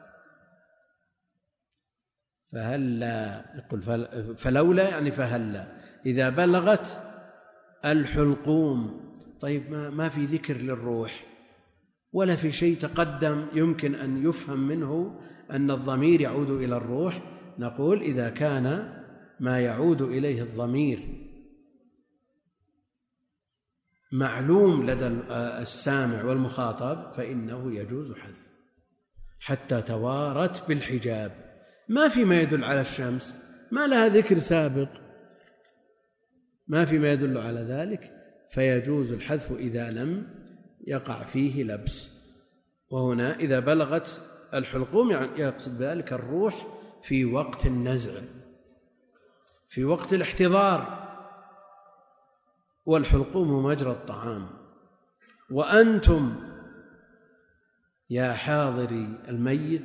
فهلا يقول فلولا يعني فهلا إذا بلغت الحلقوم. طيب ما ما في ذكر للروح ولا في شيء تقدم يمكن أن يفهم منه أن الضمير يعود إلى الروح. نقول إذا كان ما يعود إليه الضمير معلوم لدى السامع والمخاطب فإنه يجوز حذف حتى توارت بالحجاب. ما في ما يدل على الشمس، ما لها ذكر سابق، ما في ما يدل على ذلك، فيجوز الحذف إذا لم يقع فيه لبس. وهنا إذا بلغت الحلقوم يعني يقصد ذلك الروح في وقت النزع، في وقت الاحتضار، والحلقوم مجرى الطعام. وأنتم يا حاضري الميت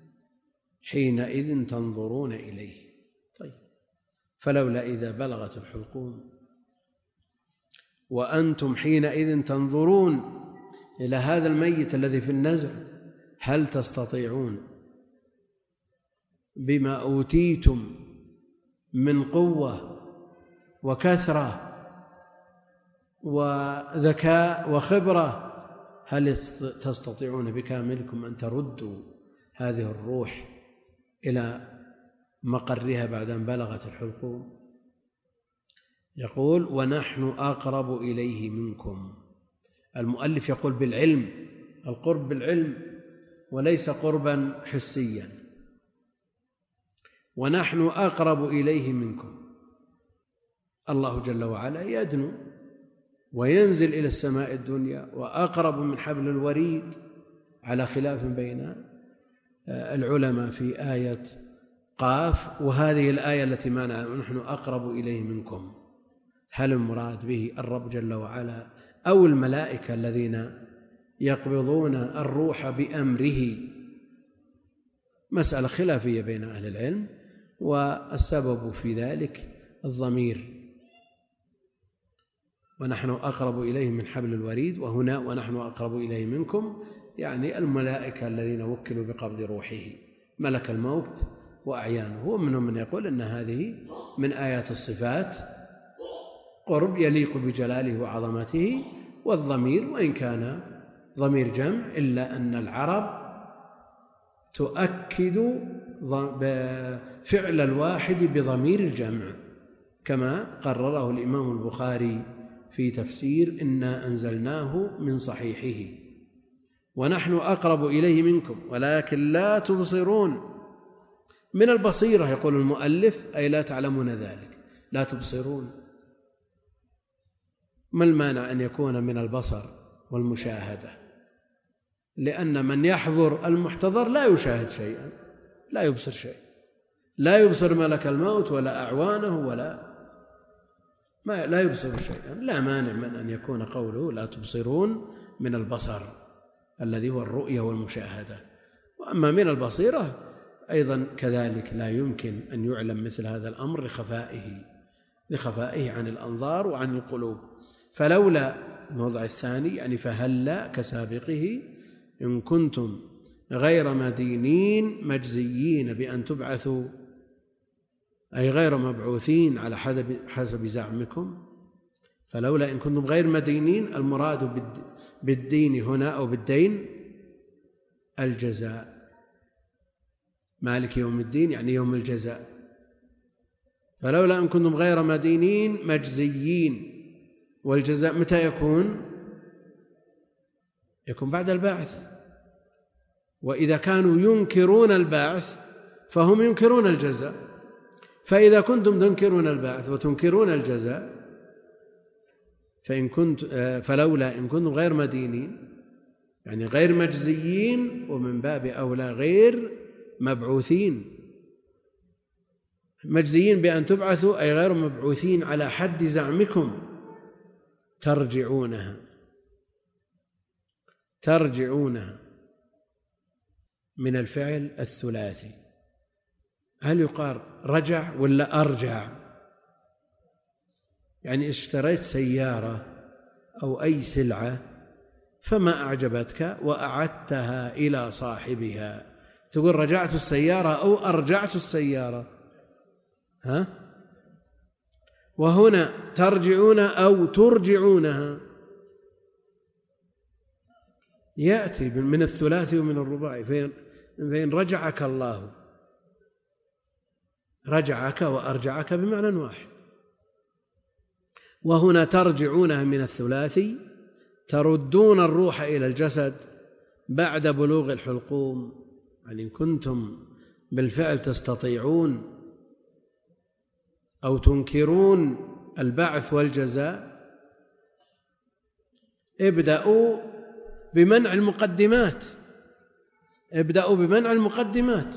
حينئذ تنظرون إليه. طيب فلولا إذا بلغت الحلقوم وأنتم حينئذ تنظرون إلى هذا الميت الذي في النزع، هل تستطيعون بما أوتيتم من قوة وكثرة وذكاء وخبرة، هل تستطيعون بكاملكم أن تردوا هذه الروح إلى مقرها بعد أن بلغت الحلقوم. يقول ونحن أقرب إليه منكم. المؤلف يقول بالعلم، القرب بالعلم وليس قربا حسيا. ونحن أقرب إليه منكم. الله جل وعلا يدنو وينزل إلى السماء الدنيا وأقرب من حبل الوريد، على خلاف بين العلماء في آية قاف وهذه الآية التي معنا ونحن أقرب إليه منكم. هل المراد به الرب جل وعلا أو الملائكة الذين يقبضون الروح بأمره؟ مسألة خلافية بين أهل العلم، والسبب في ذلك الضمير، ونحن أقرب إليه من حبل الوريد، وهنا ونحن أقرب إليه منكم يعني الملائكة الذين وكلوا بقبض روحه، ملك الموت وأعيانه. ومنهم من يقول أن هذه من آيات الصفات، قرب يليق بجلاله وعظمته. والضمير وإن كان ضمير جمع إلا أن العرب تؤكد فعل الواحد بضمير الجمع، كما قرره الإمام البخاري في تفسير إنا أنزلناه من صحيحه. ونحن أقرب إليه منكم ولكن لا تبصرون. من البصيرة يقول المؤلف أي لا تعلمون ذلك، لا تبصرون. ما المانع أن يكون من البصر والمشاهدة؟ لأن من يحضر المحتضر لا يشاهد شيئا، لا يبصر شيء، لا يبصر ملك الموت ولا أعوانه ولا ما لا يبصر شيئا. لا مانع من أن يكون قوله لا تبصرون من البصر الذي هو الرؤية والمشاهدة. وأما من البصيرة أيضا كذلك لا يمكن أن يعلم مثل هذا الأمر لخفائه لخفائه عن الأنظار وعن القلوب. فلولا الموضع الثاني يعني فهلا كسابقه إن كنتم غير مدينين مجزيين بأن تبعثوا، أي غير مبعوثين على حسب زعمكم. فلولا إن كنتم غير مدينين، المراد بالدين هنا أو بالدين الجزاء، مالك يوم الدين يعني يوم الجزاء. فلولا إن كنتم غير مدينين مجزيين، والجزاء متى يكون؟ يكون بعد البعث. وإذا كانوا ينكرون البعث فهم ينكرون الجزاء. فإذا كنتم تنكرون البعث وتنكرون الجزاء فإن كنت فلولا إن كنتم غير مدينين يعني غير مجزيين، ومن باب أولى غير مبعوثين. مجزيين بأن تبعثوا أي غير مبعوثين على حد زعمكم، ترجعونها ترجعونها من الفعل الثلاثي. هل يقال رجع ولا أرجع؟ يعني اشتريت سيارة أو أي سلعة فما أعجبتك وأعدتها إلى صاحبها، تقول رجعت السيارة أو أرجعت السيارة؟ ها؟ وهنا ترجعون أو ترجعونها، يأتي من الثلاثي ومن الرباعي. فإن رجعك الله، رجعك وأرجعك بمعنى واحد. وهنا ترجعونها من الثلاثي، تردون الروح إلى الجسد بعد بلوغ الحلقوم. يعني إن كنتم بالفعل تستطيعون أو تنكرون البعث والجزاء، ابدأوا بمنع المقدمات ابدأوا بمنع المقدمات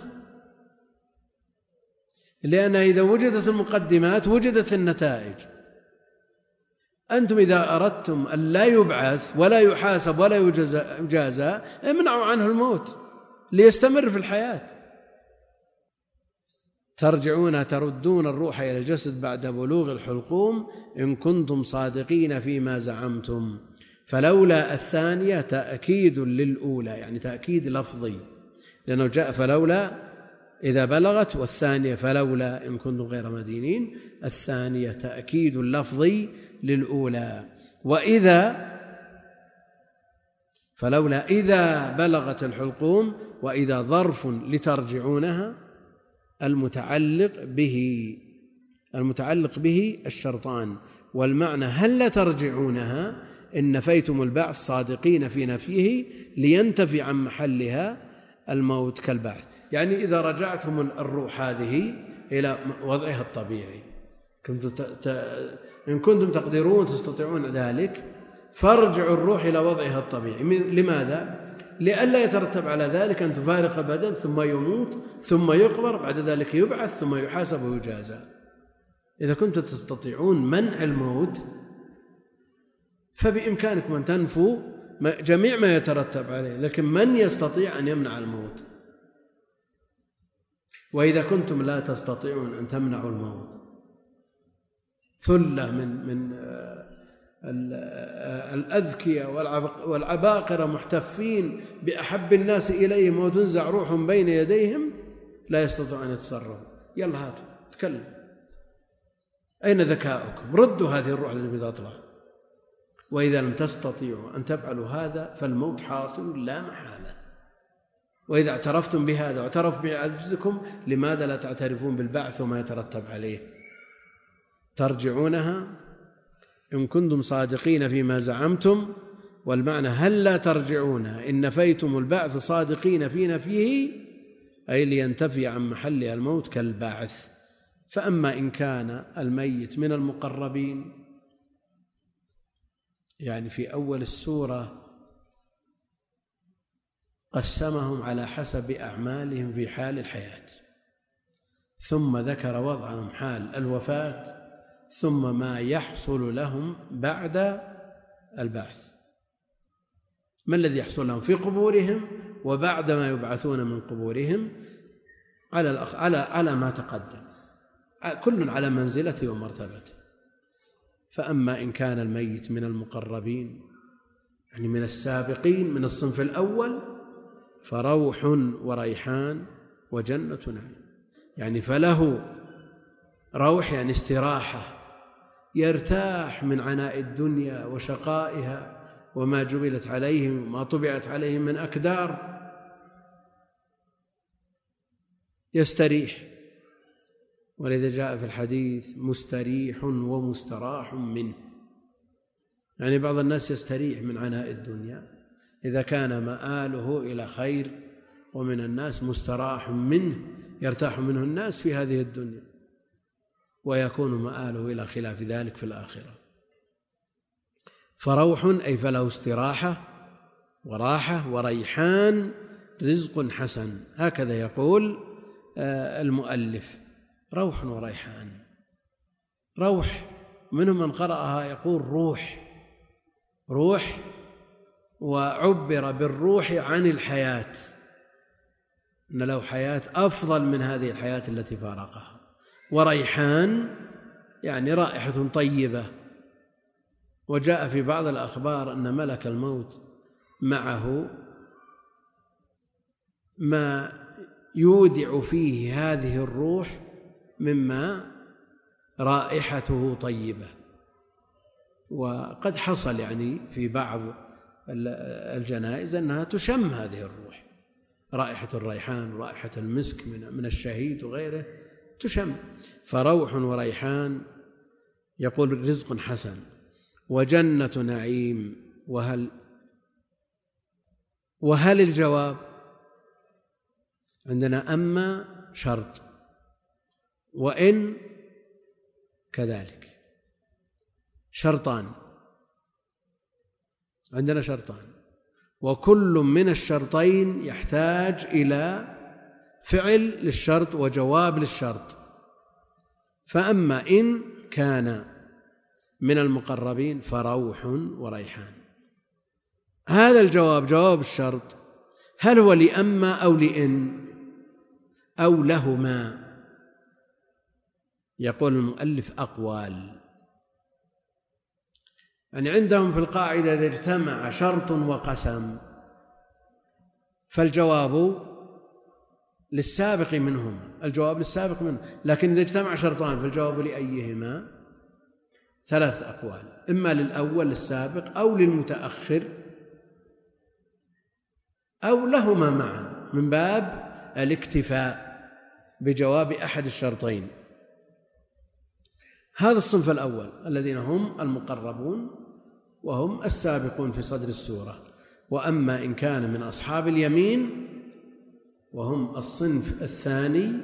لأن إذا وجدت المقدمات وجدت النتائج. أنتم إذا أردتم أن لا يبعث ولا يحاسب ولا يجازى امنعوا عنه الموت ليستمر في الحياة. ترجعون تردون الروح إلى الجسد بعد بلوغ الحلقوم إن كنتم صادقين فيما زعمتم. فلولا الثانية تأكيد للأولى، يعني تأكيد لفظي، لأنه جاء فلولا إذا بلغت، والثانية فلولا إن كنتم غير مدينين. الثانية تأكيد لفظي للأولى. وإذا فلولا إذا بلغت الحلقوم، وإذا ظرف لترجعونها المتعلق به المتعلق به الشرطان، والمعنى هل لا ترجعونها إن نفيتم البعث صادقين في نفيه لينتفي عن محلها الموت كالبعث. يعني إذا رجعتم الروح هذه إلى وضعها الطبيعي، إن كنتم تقدرون تستطيعون ذلك فارجعوا الروح إلى وضعها الطبيعي. لماذا؟ لئلا يترتب على ذلك أن تفارق البدن ثم يموت ثم يقبر، بعد ذلك يبعث ثم يحاسب ويجازى. إذا كنتم تستطيعون منع الموت فبإمكانكم أن تنفوا جميع ما يترتب عليه، لكن من يستطيع أن يمنع الموت؟ وإذا كنتم لا تستطيعون أن تمنعوا الموت، ثلة من من الأذكياء والعباقرة محتفين بأحب الناس إليهم وتنزع روح بين يديهم لا يستطيعون أن يتصرفوا، يلا هاتوا تكلم، أين ذكاؤكم؟ ردوا هذه الروح التي بتطلع. وإذا لم تستطيعوا أن تفعلوا هذا فالموت حاصل لا محالة. وإذا اعترفتم بهذا واعترف بعجزكم لماذا لا تعترفون بالبعث وما يترتب عليه؟ ترجعونها إن كنتم صادقين فيما زعمتم، والمعنى هل لا ترجعونها إن نفيتم البعث صادقين في نفيه، أي لينتفي عن محلها الموت كالبعث. فأما إن كان الميت من المقربين، يعني في أول السورة قسمهم على حسب أعمالهم في حال الحياة، ثم ذكر وضعهم حال الوفاة، ثم ما يحصل لهم بعد البعث. ما الذي يحصل لهم في قبورهم وبعد ما يبعثون من قبورهم على على على ما تقدم، كل على منزلته ومرتبته. فأما إن كان الميت من المقربين يعني من السابقين من الصنف الأول فروح وريحان وجنة نعيم، يعني فله روح يعني استراحة، يرتاح من عناء الدنيا وشقائها وما جبلت عليهم وما طبعت عليهم من أكدار، يستريح. ولذا جاء في الحديث مستريح ومستراح منه، يعني بعض الناس يستريح من عناء الدنيا إذا كان مآله إلى خير، ومن الناس مستراح منه يرتاح منه الناس في هذه الدنيا ويكون مآله إلى خلاف ذلك في الآخرة. فروح أي فله استراحة وراحة، وريحان رزق حسن، هكذا يقول المؤلف روح وريحان. روح منهم من قرأها يقول روح روح، وعبر بالروح عن الحياة، أن له حياة أفضل من هذه الحياة التي فارقها. وريحان يعني رائحة طيبة. وجاء في بعض الأخبار أن ملك الموت معه ما يودع فيه هذه الروح مما رائحته طيبة. وقد حصل يعني في بعض الجنائز أنها تشم هذه الروح، رائحة الريحان ورائحة المسك من الشهيد وغيره تشم. فروح وريحان يقول رزق حسن وجنة نعيم. وهل وهل الجواب عندنا أما شرط، وإن كذلك شرطان، عندنا شرطان، وكل من الشرطين يحتاج إلى فعل للشرط وجواب للشرط. فأما إن كان من المقربين فروح وريحان، هذا الجواب جواب الشرط، هل هو لأما أو لإن أو لهما؟ يقول المؤلف أقوال، يعني عندهم في القاعدة إذا اجتمع شرط وقسم فالجواب للسابق منهما، الجواب للسابق منه. لكن إذا اجتمع شرطان فالجواب لأيهما؟ ثلاث أقوال، إما للأول للسابق أو للمتأخر أو لهما معا من باب الاكتفاء بجواب أحد الشرطين. هذا الصنف الأول الذين هم المقربون وهم السابقون في صدر السورة. وأما إن كان من أصحاب اليمين وهم الصنف الثاني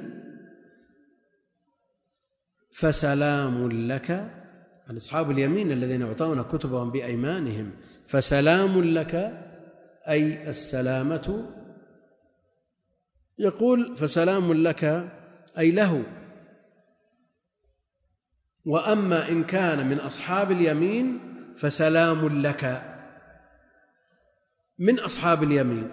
فسلام لك، عن أصحاب اليمين الذين يعطون كتبهم بأيمانهم، فسلام لك أي السلامة. يقول فسلام لك أي له. وأما إن كان من أصحاب اليمين فسلام لك من أصحاب اليمين.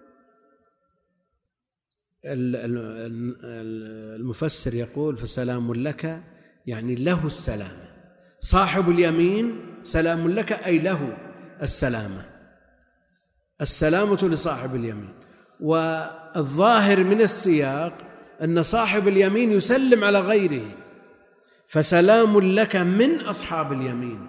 المفسر يقول فسلام لك يعني له السلامة، صاحب اليمين سلام لك أي له السلامة، السلامة لصاحب اليمين. والظاهر من السياق أن صاحب اليمين يسلم على غيره، فسلام لك من أصحاب اليمين.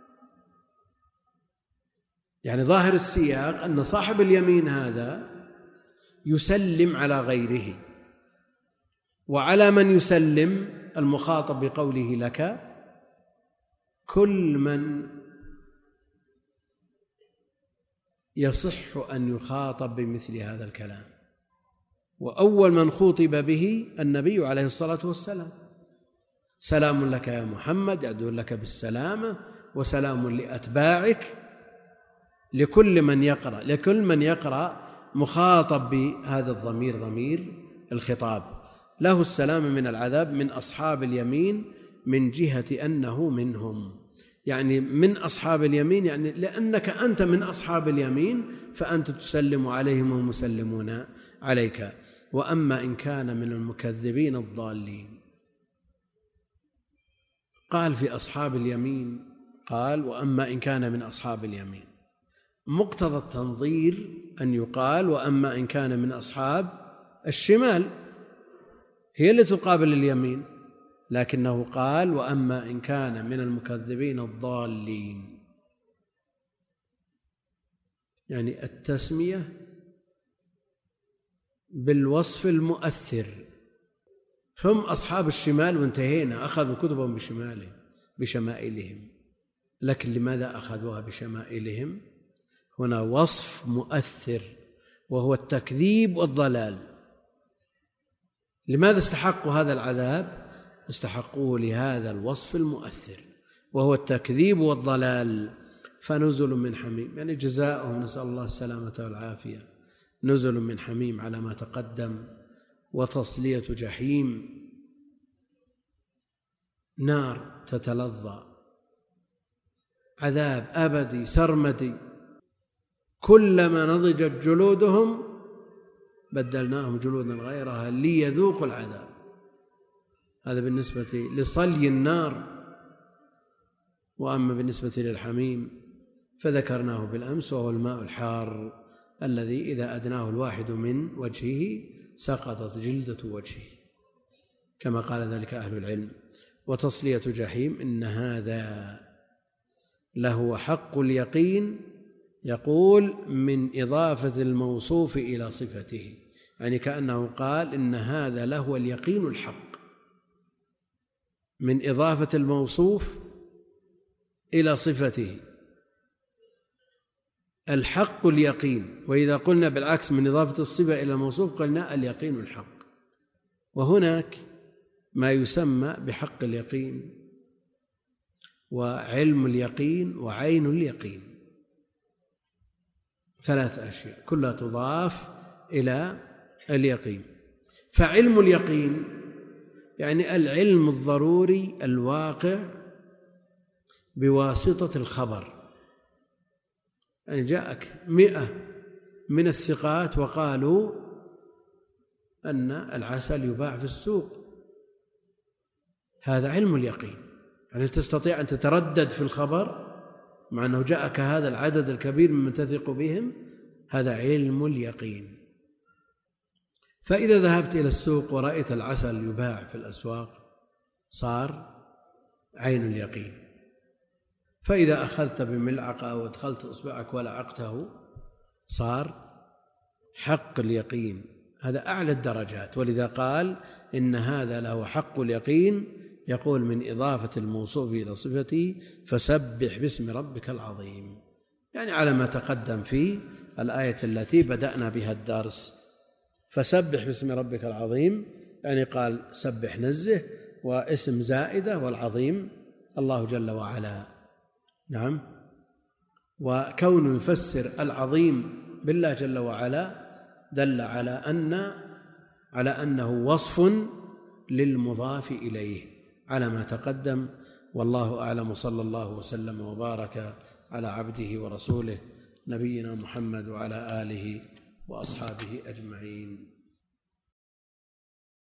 يعني ظاهر السياق أن صاحب اليمين هذا يسلم على غيره، وعلى من يسلم المخاطب بقوله لك كل من يصح أن يخاطب بمثل هذا الكلام. وأول من خوطب به النبي عليه الصلاة والسلام، سلام لك يا محمد، يدعو لك بالسلامة، وسلام لأتباعك، لكل من يقرأ لكل من يقرأ مخاطب بهذا الضمير ضمير الخطاب، له السلام من العذاب من أصحاب اليمين من جهة أنه منهم. يعني من أصحاب اليمين يعني لأنك أنت من أصحاب اليمين فأنت تسلم عليهم وهم مسلمون عليك. وأما إن كان من المكذبين الضالين، قال في أصحاب اليمين، قال وأما إن كان من أصحاب اليمين. مقتضى التنظير أن يقال وأما إن كان من أصحاب الشمال، هي التي تقابل اليمين، لكنه قال وأما إن كان من المكذبين الضالين، يعني التسمية بالوصف المؤثر. هم أصحاب الشمال وانتهينا، أخذوا كتبهم بشمالهم بشمائلهم، لكن لماذا أخذوها بشمائلهم؟ هنا وصف مؤثر وهو التكذيب والضلال. لماذا استحقوا هذا العذاب؟ استحقوه لهذا الوصف المؤثر وهو التكذيب والضلال. فنزل من حميم، يعني جزاؤهم، نسأل الله السلامة والعافية، نزل من حميم على ما تقدم، وتصلية جحيم، نار تتلظى، عذاب أبدي سرمدي، كلما نضجت جلودهم بدلناهم جلودا غيرها ليذوقوا العذاب. هذا بالنسبة لصلي النار. وأما بالنسبة للحميم فذكرناه بالأمس، وهو الماء الحار الذي إذا أدناه الواحد من وجهه سقطت جلدة وجهه، كما قال ذلك أهل العلم. وتصلية جحيم إن هذا لهو حق اليقين، يقول من إضافة الموصوف إلى صفته، يعني كأنه قال إن هذا لهو اليقين الحق، من إضافة الموصوف إلى صفته. الحق اليقين، وإذا قلنا بالعكس من إضافة الصفة إلى الموصوف قلنا اليقين الحق. وهناك ما يسمى بحق اليقين وعلم اليقين وعين اليقين، ثلاث أشياء كلها تضاف إلى اليقين. فعلم اليقين يعني العلم الضروري الواقع بواسطة الخبر. يعني جاءك مئة من الثقات وقالوا أن العسل يباع في السوق، هذا علم اليقين. يعني تستطيع أن تتردد في الخبر مع أنه جاءك هذا العدد الكبير ممن تثق بهم، هذا علم اليقين. فإذا ذهبت إلى السوق ورأيت العسل يباع في الأسواق صار عين اليقين. فإذا أخذت بملعقة أو أدخلت إصبعك ولعقته صار حق اليقين هذا أعلى الدرجات. ولذا قال إن هذا له حق اليقين، يقول من إضافة الموصوف إلى صفته فسبح باسم ربك العظيم، يعني على ما تقدم في الآية التي بدأنا بها الدرس. فسبح باسم ربك العظيم يعني قال سبح نزه، واسم زائدة، والعظيم الله جل وعلا. نعم. وكون يفسر العظيم بالله جل وعلا دل على أن على أنه وصف للمضاف إليه على ما تقدم. والله أعلم، صلى الله وسلم وبارك على عبده ورسوله نبينا محمد وعلى آله وأصحابه أجمعين.